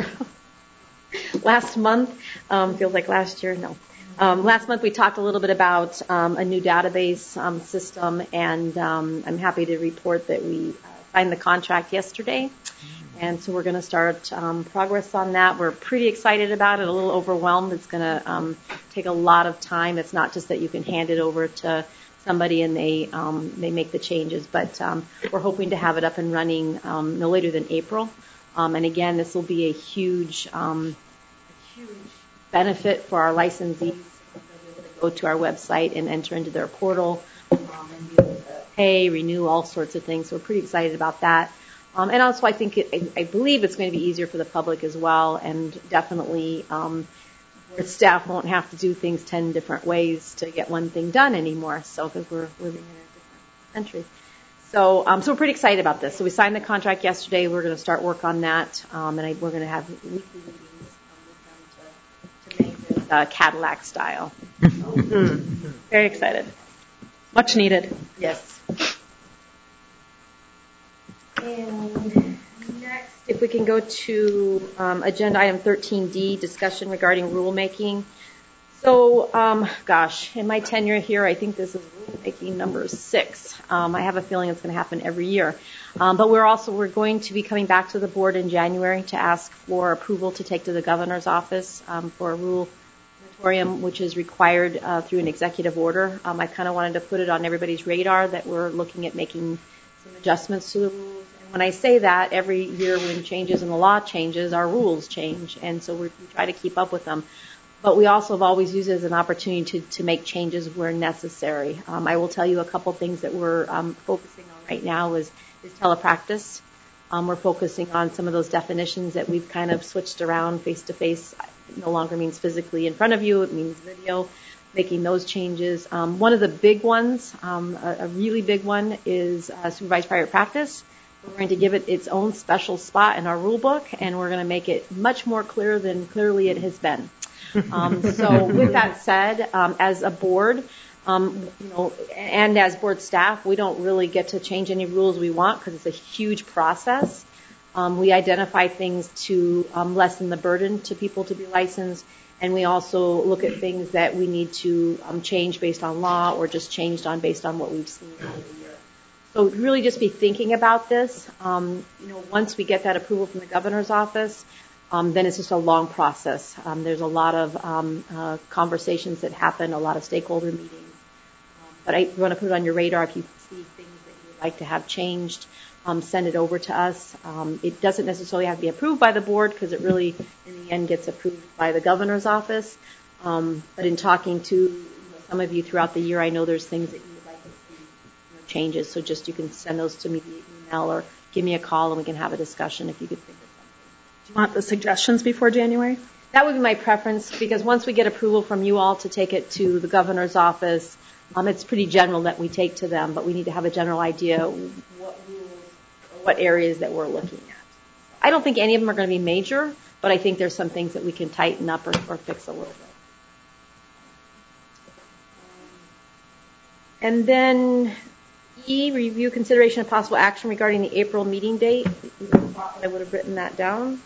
last month, um, feels like last year. No, um, last month we talked a little bit about um, a new database um, system, and um, I'm happy to report that we uh, signed the contract yesterday. And so we're going to start um, progress on that. We're pretty excited about it, a little overwhelmed. It's going to um, take a lot of time. It's not just that you can hand it over to somebody and they um, they make the changes, but um, we're hoping to have it up and running um, no later than April. Um, and again, this will be a huge, um, a huge benefit for our licensees. They'll be able to go to our website and enter into their portal um, and be able to pay, renew, all sorts of things. So we're pretty excited about that. Um, and also, I think it, I, I believe it's going to be easier for the public as well, and definitely um, where staff won't have to do things ten different ways to get one thing done anymore. So, because we're living in a different country, so um, so we're pretty excited about this. So we signed the contract yesterday. We're going to start work on that, um, and I, we're going to have weekly meetings um, with them to, to make this uh, Cadillac style. So, very excited. Much needed. Yes. And next, if we can go to um, agenda item thirteen D, discussion regarding rulemaking. So, um, gosh, in my tenure here, I think this is rulemaking number six. Um, I have a feeling it's going to happen every year. Um, but we're also we're going to be coming back to the board in January to ask for approval to take to the governor's office um, for a rule moratorium, which is required uh, through an executive order. Um, I kind of wanted to put it on everybody's radar that we're looking at making some adjustments to the rules. When I say that, every year when changes in the law changes, our rules change, and so we try to keep up with them. But we also have always used it as an opportunity to, to make changes where necessary. Um, I will tell you a couple things that we're um, focusing on right now is, is telepractice. Um, we're focusing on some of those definitions that we've kind of switched around. Face-to-face no longer means physically in front of you, it means video, making those changes. Um, one of the big ones, um, a, a really big one, is uh, supervised private practice. We're going to give it its own special spot in our rule book, and we're going to make it much more clear than clearly it has been. Um, so with that said, um, as a board, um, you know, and as board staff, we don't really get to change any rules we want because it's a huge process. Um, we identify things to um, lessen the burden to people to be licensed, and we also look at things that we need to um, change based on law or just changed on based on what we've seen over the year. So really just be thinking about this. Um, you know, once we get that approval from the governor's office, um, then it's just a long process. Um, there's a lot of um, uh, conversations that happen, a lot of stakeholder meetings. Um, but I want to put it on your radar if you see things that you would like to have changed, um, send it over to us. Um, it doesn't necessarily have to be approved by the board because it really, in the end, gets approved by the governor's office. Um, but in talking to you know, some of you throughout the year, I know there's things that you would like to see you know, changes. So just you can send those to me via email or give me a call and we can have a discussion if you could think of something. Do you want the suggestions before January? That would be my preference because once we get approval from you all to take it to the governor's office, um, it's pretty general that we take to them, but we need to have a general idea what rules or what areas that we're looking at. I don't think any of them are going to be major, but I think there's some things that we can tighten up or, or fix a little bit. And then E, review consideration of possible action regarding the April meeting date. I would have written that down.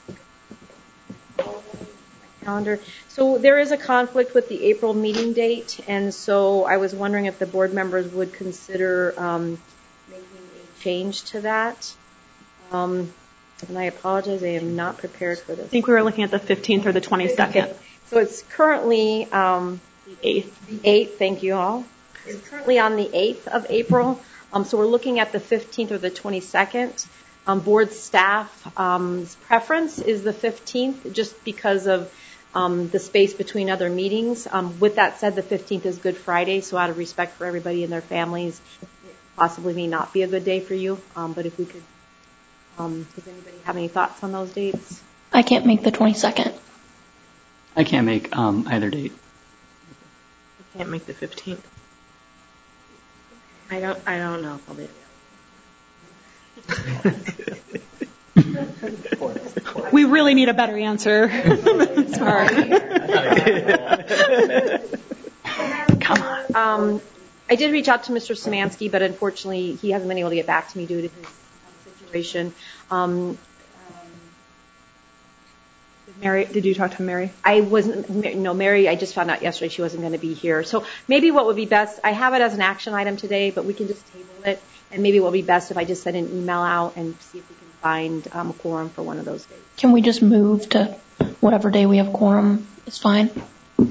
Calendar. So there is a conflict with the April meeting date, and so I was wondering if the board members would consider um, making a change to that. Um, And I apologize, I am not prepared for this. I think we were looking at the fifteenth or the twenty-second. Okay. So it's currently um, the eighth. The eighth, thank you all. It's currently on the eighth of April. Um, so we're looking at the fifteenth or the twenty-second. Um, board staff's um, preference is the fifteenth, just because of um, the space between other meetings. Um, with that said, the fifteenth is Good Friday, so out of respect for everybody and their families, it possibly may not be a good day for you. Um, but if we could, um, does anybody have any thoughts on those dates? I can't make the twenty-second. I can't make um, either date. I can't make the fifteenth. I don't. I don't know if I'll be available. We really need a better answer. Sorry. Come on. Um, I did reach out to Mister Szymanski, but unfortunately he hasn't been able to get back to me due to his situation. Um, Mary, did you talk to Mary? I wasn't, no, Mary, I just found out yesterday she wasn't going to be here. So maybe what would be best, I have it as an action item today, but we can just table it. And maybe what would be best if I just send an email out and see if we can find um, a quorum for one of those days. Can we just move to whatever day we have quorum is fine? Yeah.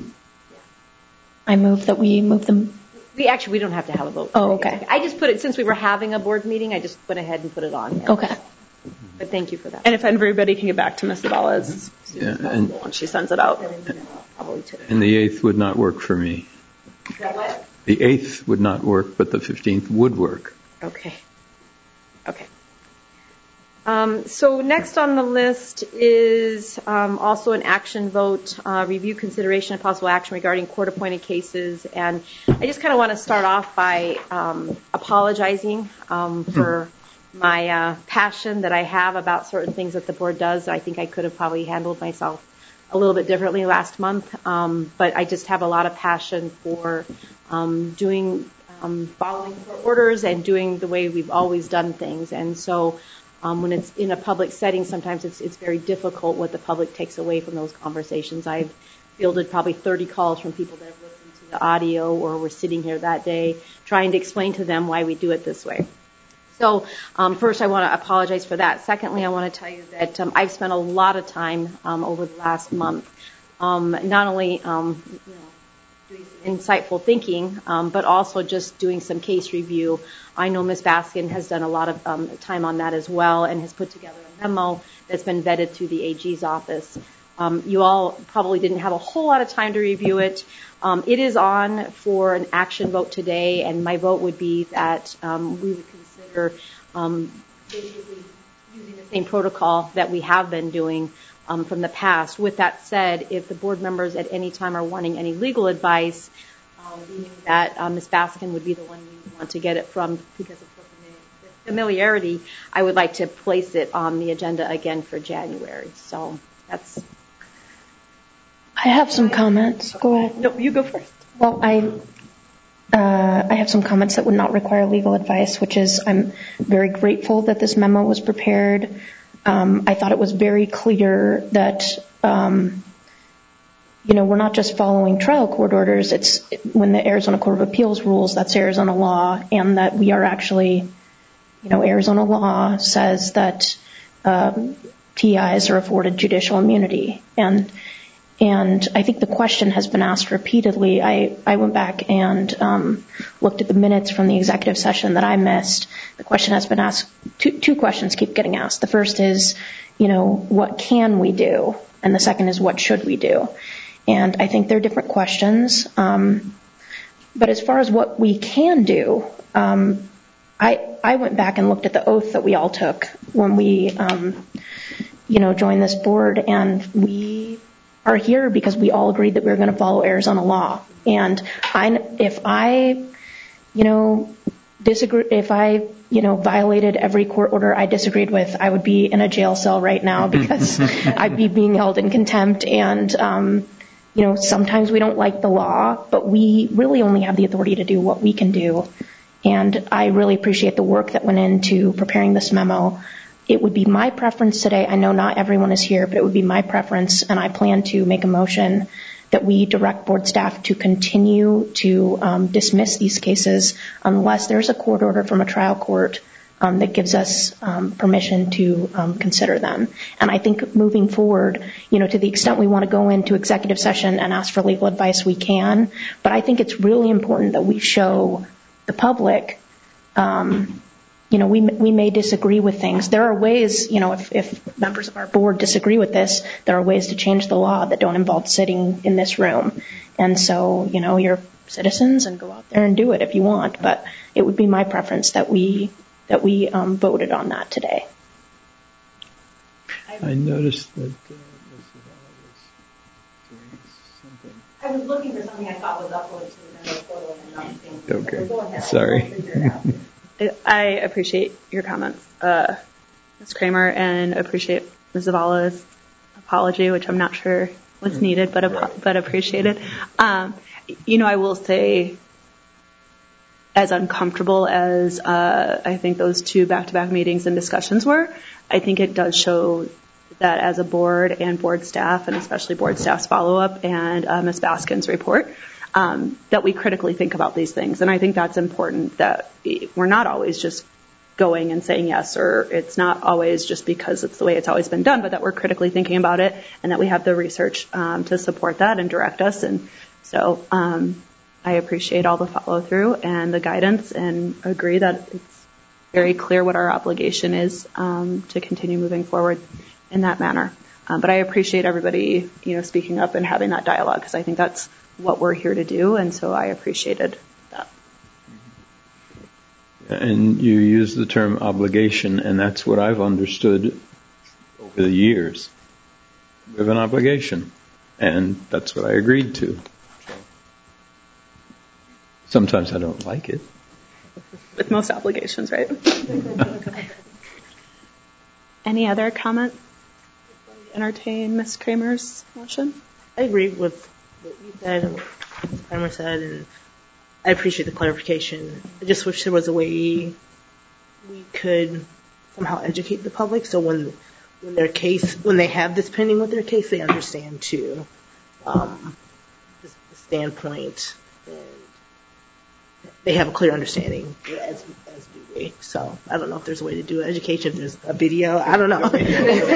I move that we move them. We actually, we don't have to have a vote. Oh, okay. I just put it, since we were having a board meeting, I just went ahead and put it on. Yeah. Okay. But thank you for that. And if everybody can get back to Miz Zabala as soon as Yeah, and- possible when she sends it out. Probably today. And the eighth would not work for me. Is that what? The eighth would not work, but the fifteenth would work. Okay. Okay. Um, so next on the list is um, also an action vote, uh, review, consideration, and possible action regarding court-appointed cases. And I just kind of want to start off by um, apologizing um, for my uh, passion that I have about certain things that the board does. I think I could have probably handled myself a little bit differently last month, um, but I just have a lot of passion for um, doing, um, following court orders and doing the way we've always done things. And so um, when it's in a public setting, sometimes it's, it's very difficult what the public takes away from those conversations. I've fielded probably thirty calls from people that have listened to the audio or were sitting here that day trying to explain to them why we do it this way. So um, first, I want to apologize for that. Secondly, I want to tell you that um, I've spent a lot of time um, over the last month, um, not only um, you know, doing some insightful thinking, um, but also just doing some case review. I know Miz Baskin has done a lot of um, time on that as well and has put together a memo that's been vetted through the A G's office. Um, you all probably didn't have a whole lot of time to review it. Um, it is on for an action vote today, and my vote would be that um, we would consider um, basically using the same protocol that we have been doing um, from the past. With that said, if the board members at any time are wanting any legal advice, um, meaning that uh, Miz Baskin would be the one we want to get it from because of her familiarity, I would like to place it on the agenda again for January. So that's... I have some comments. Go ahead. No, you go first. Well, I uh, I have some comments that would not require legal advice, which is I'm very grateful that this memo was prepared. Um, I thought it was very clear that, um, you know, we're not just following trial court orders. It's when the Arizona Court of Appeals rules, that's Arizona law, and that we are actually, you know, Arizona law says that um, T Is are afforded judicial immunity. And And I think the question has been asked repeatedly. I, I went back and um, looked at the minutes from the executive session that I missed. The question has been asked, two, two questions keep getting asked. The first is, you know, what can we do? And the second is, what should we do? And I think they're different questions. Um, but as far as what we can do, um, I, I went back and looked at the oath that we all took when we, um, you know, joined this board, and we are here because we all agreed that we were going to follow Arizona law. And I, if I, you know, disagree, if I, you know, violated every court order I disagreed with, I would be in a jail cell right now because I'd be being held in contempt. And, um, you know, sometimes we don't like the law, but we really only have the authority to do what we can do. And I really appreciate the work that went into preparing this memo. It would be my preference today, I know not everyone is here, but it would be my preference, and I plan to make a motion that we direct board staff to continue to um, dismiss these cases unless there's a court order from a trial court um, that gives us um, permission to um, consider them. And I think moving forward, you know, to the extent we want to go into executive session and ask for legal advice, we can. But I think it's really important that we show the public, um, you know, we we may disagree with things. There are ways, you know, if, if members of our board disagree with this, there are ways to change the law that don't involve sitting in this room. And so, you know, you're citizens and go out there and do it if you want. But it would be my preference that we that we um, voted on that today. I noticed that uh, Missus was doing something. I was looking for something I thought was uploaded to the member portal and not Okay. Go ahead. Sorry. I appreciate your comments, uh, Miz Kramer, and appreciate Miz Zavala's apology, which I'm not sure was needed, but ap- but appreciated. Um, you know, I will say, as uncomfortable as uh, I think those two back-to-back meetings and discussions were, I think it does show that as a board and board staff, and especially board staff's follow-up and uh, Miz Baskin's report, um, that we critically think about these things. And I think that's important, that we're not always just going and saying yes, or it's not always just because it's the way it's always been done, but that we're critically thinking about it and that we have the research um, to support that and direct us. And so um, I appreciate all the follow-through and the guidance, and agree that it's very clear what our obligation is um, to continue moving forward in that manner. Um, but I appreciate everybody, you know, speaking up and having that dialogue, because I think that's what we're here to do, and so I appreciated that. And you use the term obligation, and that's what I've understood over the years. We have an obligation, and that's what I agreed to. So, sometimes I don't like it. With most obligations, right? Any other comments? Entertain Miz Kramer's motion? I agree with what you said and what Miz Kramer said, and I appreciate the clarification. I just wish there was a way we could somehow educate the public, so when when their case, when they have this pending with their case, they understand too um, the, the standpoint, and they have a clear understanding as as do we. So I don't know if there's a way to do education. If there's a video, I don't know. We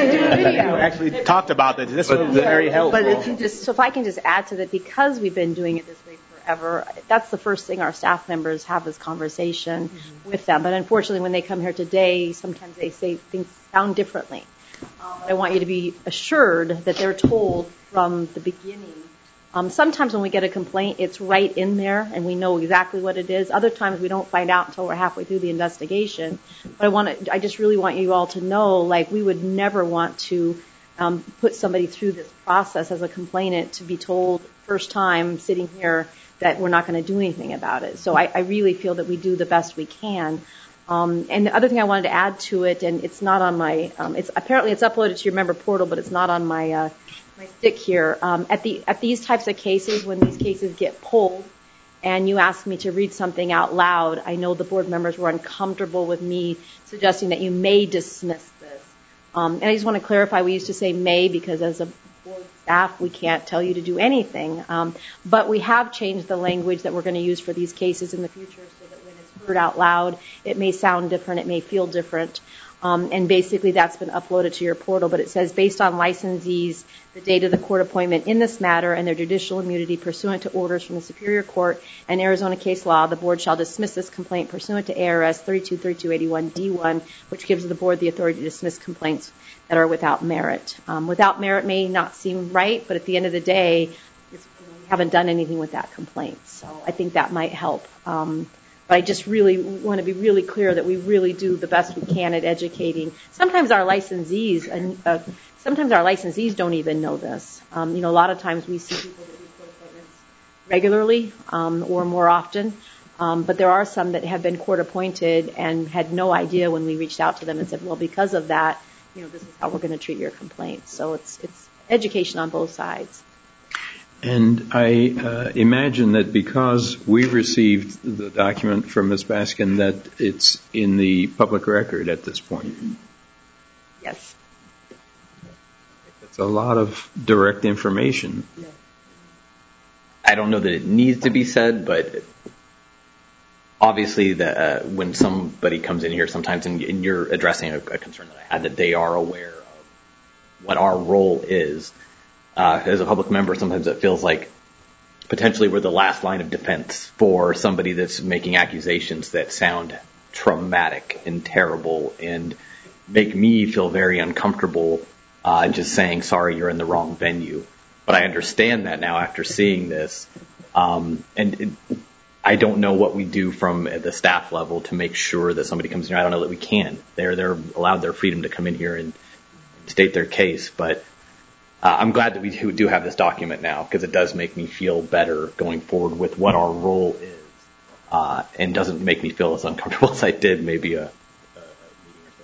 actually talked about this. This was very helpful. But if you just, so if I can just add to that, because we've been doing it this way forever, that's the first thing our staff members have this conversation mm-hmm. with them. But unfortunately, when they come here today, sometimes they say things sound differently. Um, but I want you to be assured that they're told from the beginning. Um, sometimes when we get a complaint, it's right in there and we know exactly what it is. Other times we don't find out until we're halfway through the investigation. But I want to, I just really want you all to know, like, we would never want to um, put somebody through this process as a complainant to be told first time sitting here that we're not going to do anything about it. So I, I really feel that we do the best we can. Um, and the other thing I wanted to add to it, and it's not on my, um, it's apparently it's uploaded to your member portal, but it's not on my uh, my stick here. Um, at the at these types of cases, when these cases get pulled, and you ask me to read something out loud, I know the board members were uncomfortable with me suggesting that you may dismiss this. Um, and I just want to clarify, we used to say may because as a board staff, we can't tell you to do anything. Um, but we have changed the language that we're going to use for these cases in the future so that when it's heard out loud, it may sound different, it may feel different. Um, and basically that's been uploaded to your portal, but it says based on licensees, the date of the court appointment in this matter and their judicial immunity pursuant to orders from the Superior Court and Arizona case law, the board shall dismiss this complaint pursuant to A R S thirty-two thirty-two eighty-one D one, which gives the board the authority to dismiss complaints that are without merit. Um, without merit may not seem right, but at the end of the day, it's, we haven't done anything with that complaint. So I think that might help. Um, But I just really want to be really clear that we really do the best we can at educating. Sometimes our licensees, uh, sometimes our licensees don't even know this. Um, you know, a lot of times we see people that do court appointments regularly um, or more often, um, but there are some that have been court appointed and had no idea when we reached out to them and said, well, because of that, you know, this is how we're going to treat your complaint. So it's it's education on both sides. And I uh, imagine that because we received the document from Miz Baskin, that it's in the public record at this point. Yes. It's a lot of direct information. I don't know that it needs to be said, but obviously, the, uh, when somebody comes in here sometimes and, and you're addressing a, a concern that I had, that they are aware of what our role is. Uh, as a public member, sometimes it feels like potentially we're the last line of defense for somebody that's making accusations that sound traumatic and terrible and make me feel very uncomfortable uh, just saying, sorry, you're in the wrong venue. But I understand that now after seeing this. Um, and it, I don't know what we do from the staff level to make sure that somebody comes in here. I don't know that we can. They're they're allowed their freedom to come in here and state their case. But uh, I'm glad that we do, do have this document now, because it does make me feel better going forward with what our role is, uh, and doesn't make me feel as uncomfortable as I did maybe a, a meeting or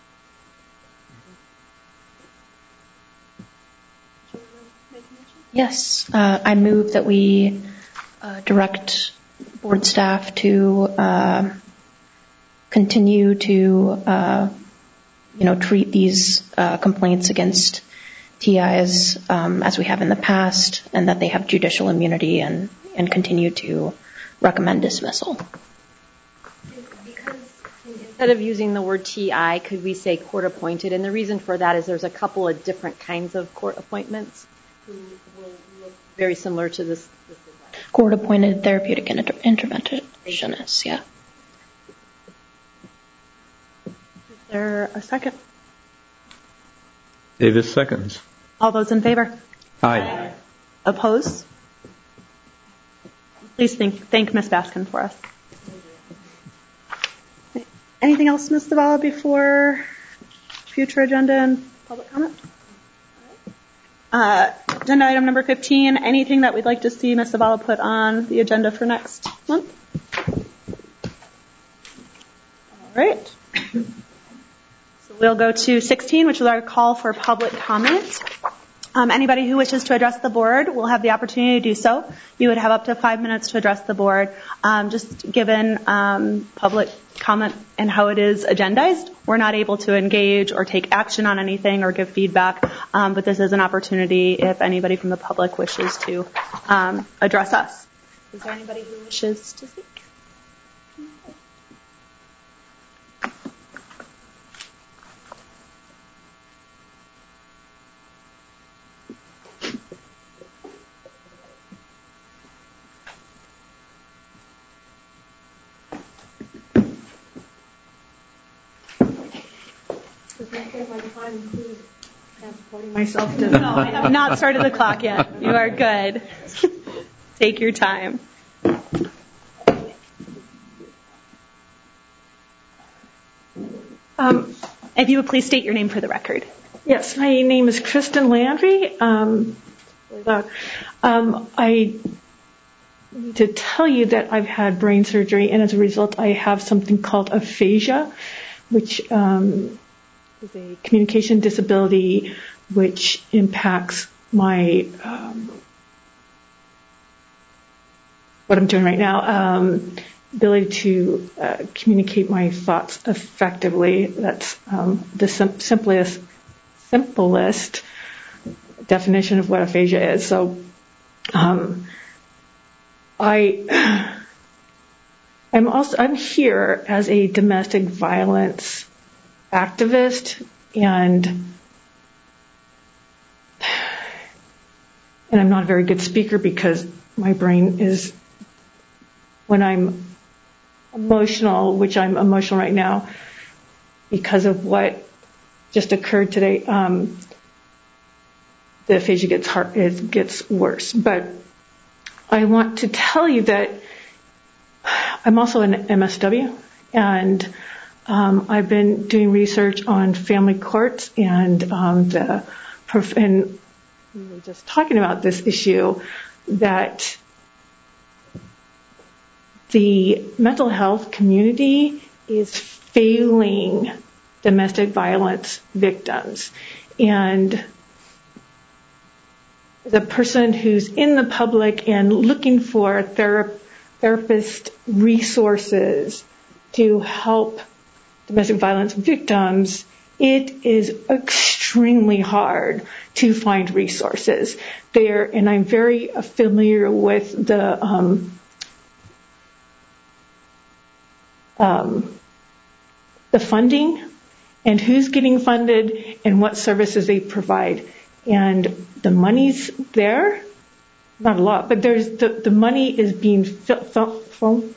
so ago. Yes, uh, I move that we uh, direct board staff to uh, continue to, uh, you know, treat these uh, complaints against T Is um, as we have in the past, and that they have judicial immunity, and, and continue to recommend dismissal. Instead of using the word T I, could we say court appointed? And the reason for that is there's a couple of different kinds of court appointments who will look very similar to this. this Court appointed therapeutic inter- interventionists, yeah. Is there a second? Davis seconds. All those in favor? Aye. Opposed? Please thank, thank Miz Baskin for us. Anything else, Miz Zavala, before future agenda and public comment? Uh, agenda item number fifteen, anything that we'd like to see Miz Zavala put on the agenda for next month? All right. So we'll go to sixteen, which is our call for public comment. Um, anybody who wishes to address the board will have the opportunity to do so. You would have up to five minutes to address the board. Um, just given um, public comment and how it is agendized, we're not able to engage or take action on anything or give feedback, um, but this is an opportunity if anybody from the public wishes to um, address us. Is there anybody who wishes to speak? Myself to no, I have not started the clock yet. You are good. Take your time. Um, if you would please state your name for the record. Yes, my name is Kristen Landry. Um, um, I need to tell you that I've had brain surgery, and as a result, I have something called aphasia, which um, is a communication disability which impacts my um, what I'm doing right now, um, ability to uh, communicate my thoughts effectively. That's um, the sim- simplest, simplest definition of what aphasia is. So, um, I, I'm also I'm here as a domestic violence activist, and and I'm not a very good speaker because my brain is, when I'm emotional, which I'm emotional right now because of what just occurred today, um, the aphasia gets hard, it gets worse. But I want to tell you that I'm also an M S W, and um, I've been doing research on family courts and um, the prof- and we were just talking about this issue, that the mental health community is failing domestic violence victims. And the person who's in the public and looking for thera- therapist resources to help domestic violence victims, it is extremely hard to find resources there. And I'm very familiar with the um, um, the funding and who's getting funded and what services they provide. And the money's there, not a lot, but there's the, the money is being fi- fi-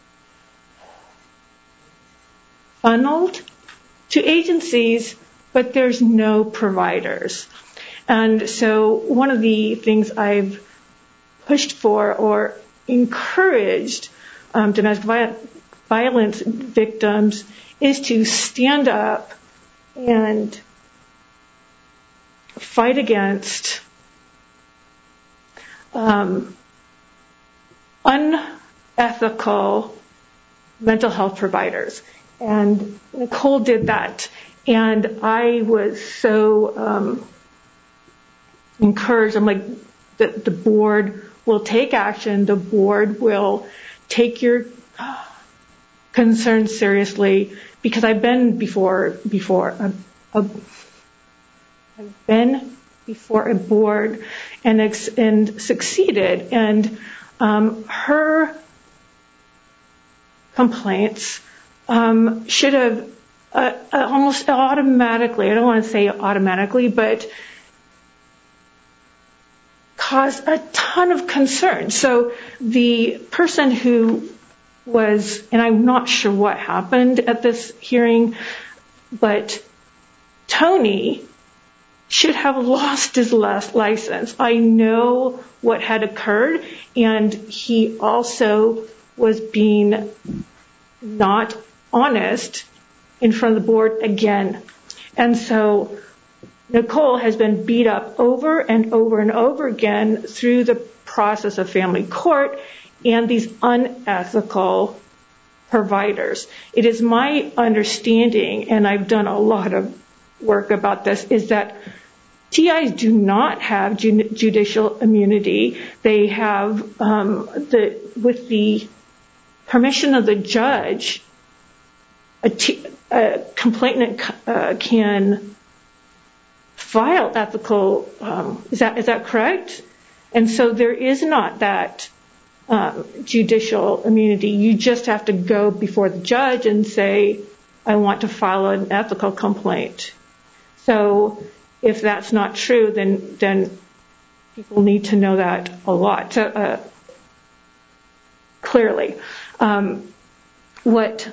funneled to agencies, but there's no providers. And so one of the things I've pushed for or encouraged um, domestic violence victims is to stand up and fight against um, unethical mental health providers. And Nicole did that. And I was so um, encouraged. I'm like, the, the board will take action. The board will take your concerns seriously, because I've been before before a, a, I've been before a board and ex, and succeeded. And um, her complaints um, should have uh, almost automatically, I don't want to say automatically, but caused a ton of concern. So the person who was, and I'm not sure what happened at this hearing, but Tony should have lost his license. I know what had occurred, and he also was being not honest in front of the board again. And so Nicole has been beat up over and over and over again through the process of family court and these unethical providers. It is my understanding, and I've done a lot of work about this, is that T Is do not have ju- judicial immunity. They have, um, the with the permission of the judge, a, t- a complainant uh, can file ethical, um, is that is that correct? And so there is not that um, judicial immunity. You just have to go before the judge and say, I want to file an ethical complaint. So if that's not true, then then people need to know that a lot, uh, clearly. Um, what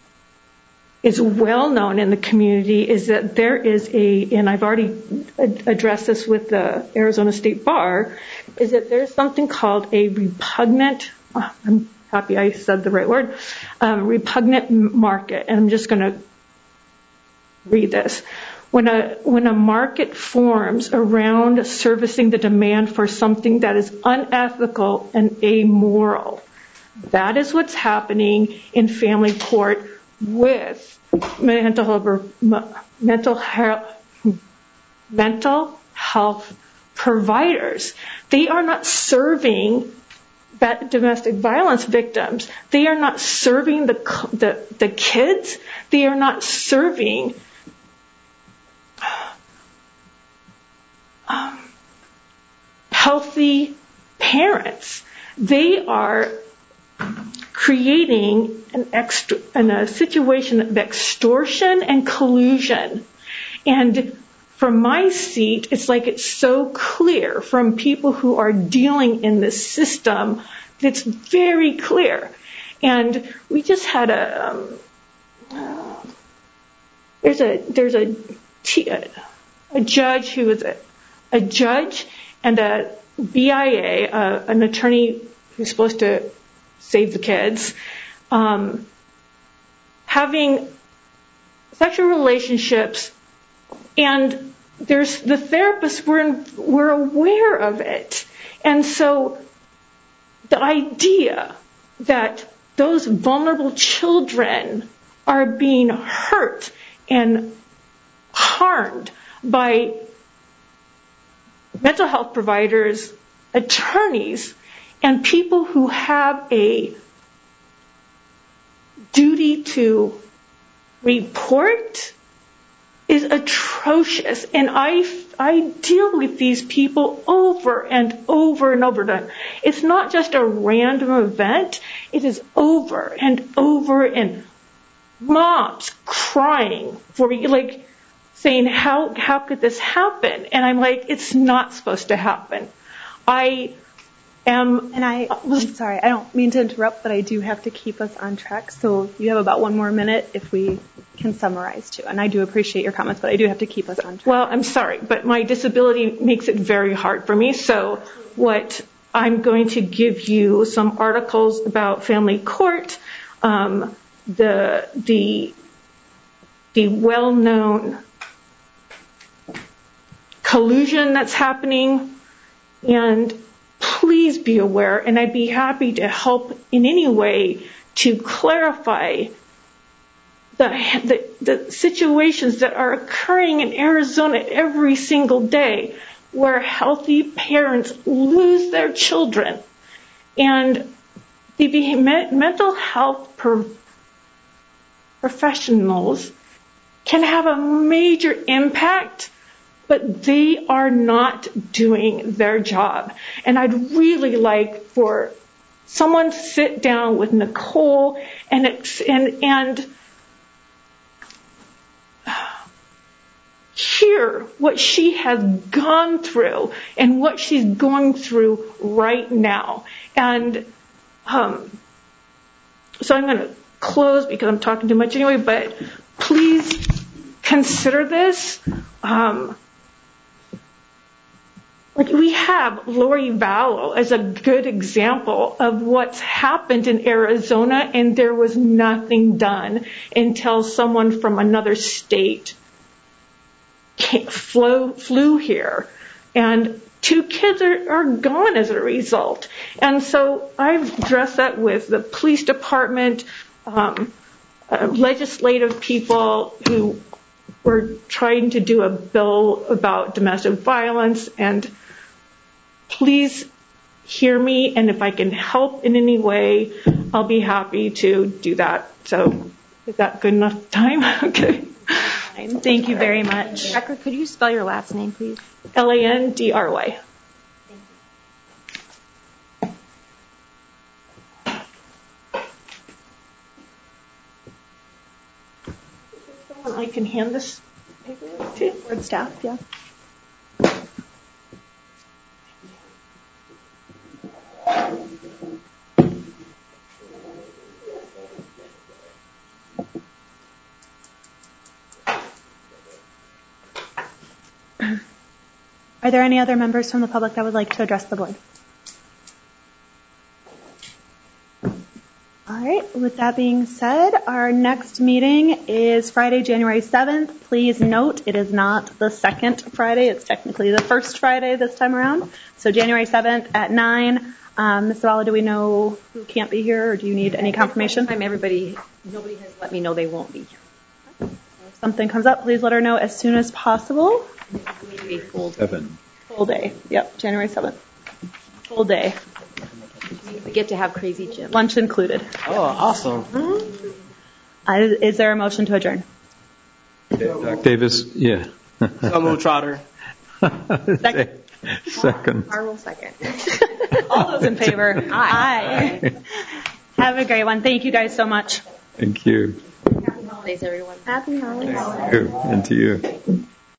is well known in the community is that there is a, and I've already addressed this with the Arizona State Bar, is that there's something called a repugnant, oh, I'm happy I said the right word, um, repugnant market. And I'm just going to read this. When a, when a market forms around servicing the demand for something that is unethical and amoral, that is what's happening in family court with mental health, mental health, mental health providers. They are not serving that domestic violence victims. They are not serving the the, the kids. They are not serving um, healthy parents. They are creating an extra, in a situation of extortion and collusion. And from my seat, it's like it's so clear from people who are dealing in this system, it's very clear. And we just had a, um, uh, there's a, there's a, a, a judge who was a, a judge and a B I A, uh, an attorney who's supposed to save the kids, um, having sexual relationships, and there's the therapists were in, were aware of it. And so the idea that those vulnerable children are being hurt and harmed by mental health providers, attorneys, and people who have a duty to report is atrocious. And I, I deal with these people over and over and over again. It's not just a random event. It is over and over and moms crying for you, like saying, how, how could this happen? And I'm like, it's not supposed to happen. I am... And I, I'm sorry, I don't mean to interrupt, but I do have to keep us on track. So you have about one more minute if we can summarize too. And I do appreciate your comments, but I do have to keep us on track. Well, I'm sorry, but my disability makes it very hard for me. So what I'm going to give you some articles about family court, um, the the the well-known collusion that's happening, and please be aware, and I'd be happy to help in any way to clarify the, the, the situations that are occurring in Arizona every single day where healthy parents lose their children. And the mental health pro- professionals can have a major impact, but they are not doing their job. And I'd really like for someone to sit down with Nicole and and and hear what she has gone through and what she's going through right now. And um, so I'm going to close because I'm talking too much anyway, but please consider this. Um, like we have Lori Vallow as a good example of what's happened in Arizona, and there was nothing done until someone from another state came, flew, flew here, and two kids are, are gone as a result. And so I've addressed that with the police department, um, uh, legislative people who were trying to do a bill about domestic violence, and please hear me, and if I can help in any way, I'll be happy to do that. So is that good enough time? Okay. Thank you very much. Becker, could you spell your last name, please? L A N D R Y. I can hand this paper to board staff, yeah. Are there any other members from the public that would like to address the board? All right, with that being said, our next meeting is Friday, January seventh. Please note it is not the second Friday. It's technically the first Friday this time around. So January seventh at nine. Um, Miz Zavala, do we know who can't be here, or do you need any confirmation? Time everybody, nobody has let me know they won't be here. If something comes up, please let her know as soon as possible. A full Seven. Full day. Yep, January seventh. Full day. We get to have crazy Jim. Lunch included. Oh, awesome. Mm-hmm. Uh, is there a motion to adjourn? Doc Davis, yeah. So moved, Trotter. Second. Second. Carl second. All those in favor? Aye. Aye. Have a great one. Thank you guys so much. Thank you. Happy holidays, everyone. Happy holidays. Thank you. And to you.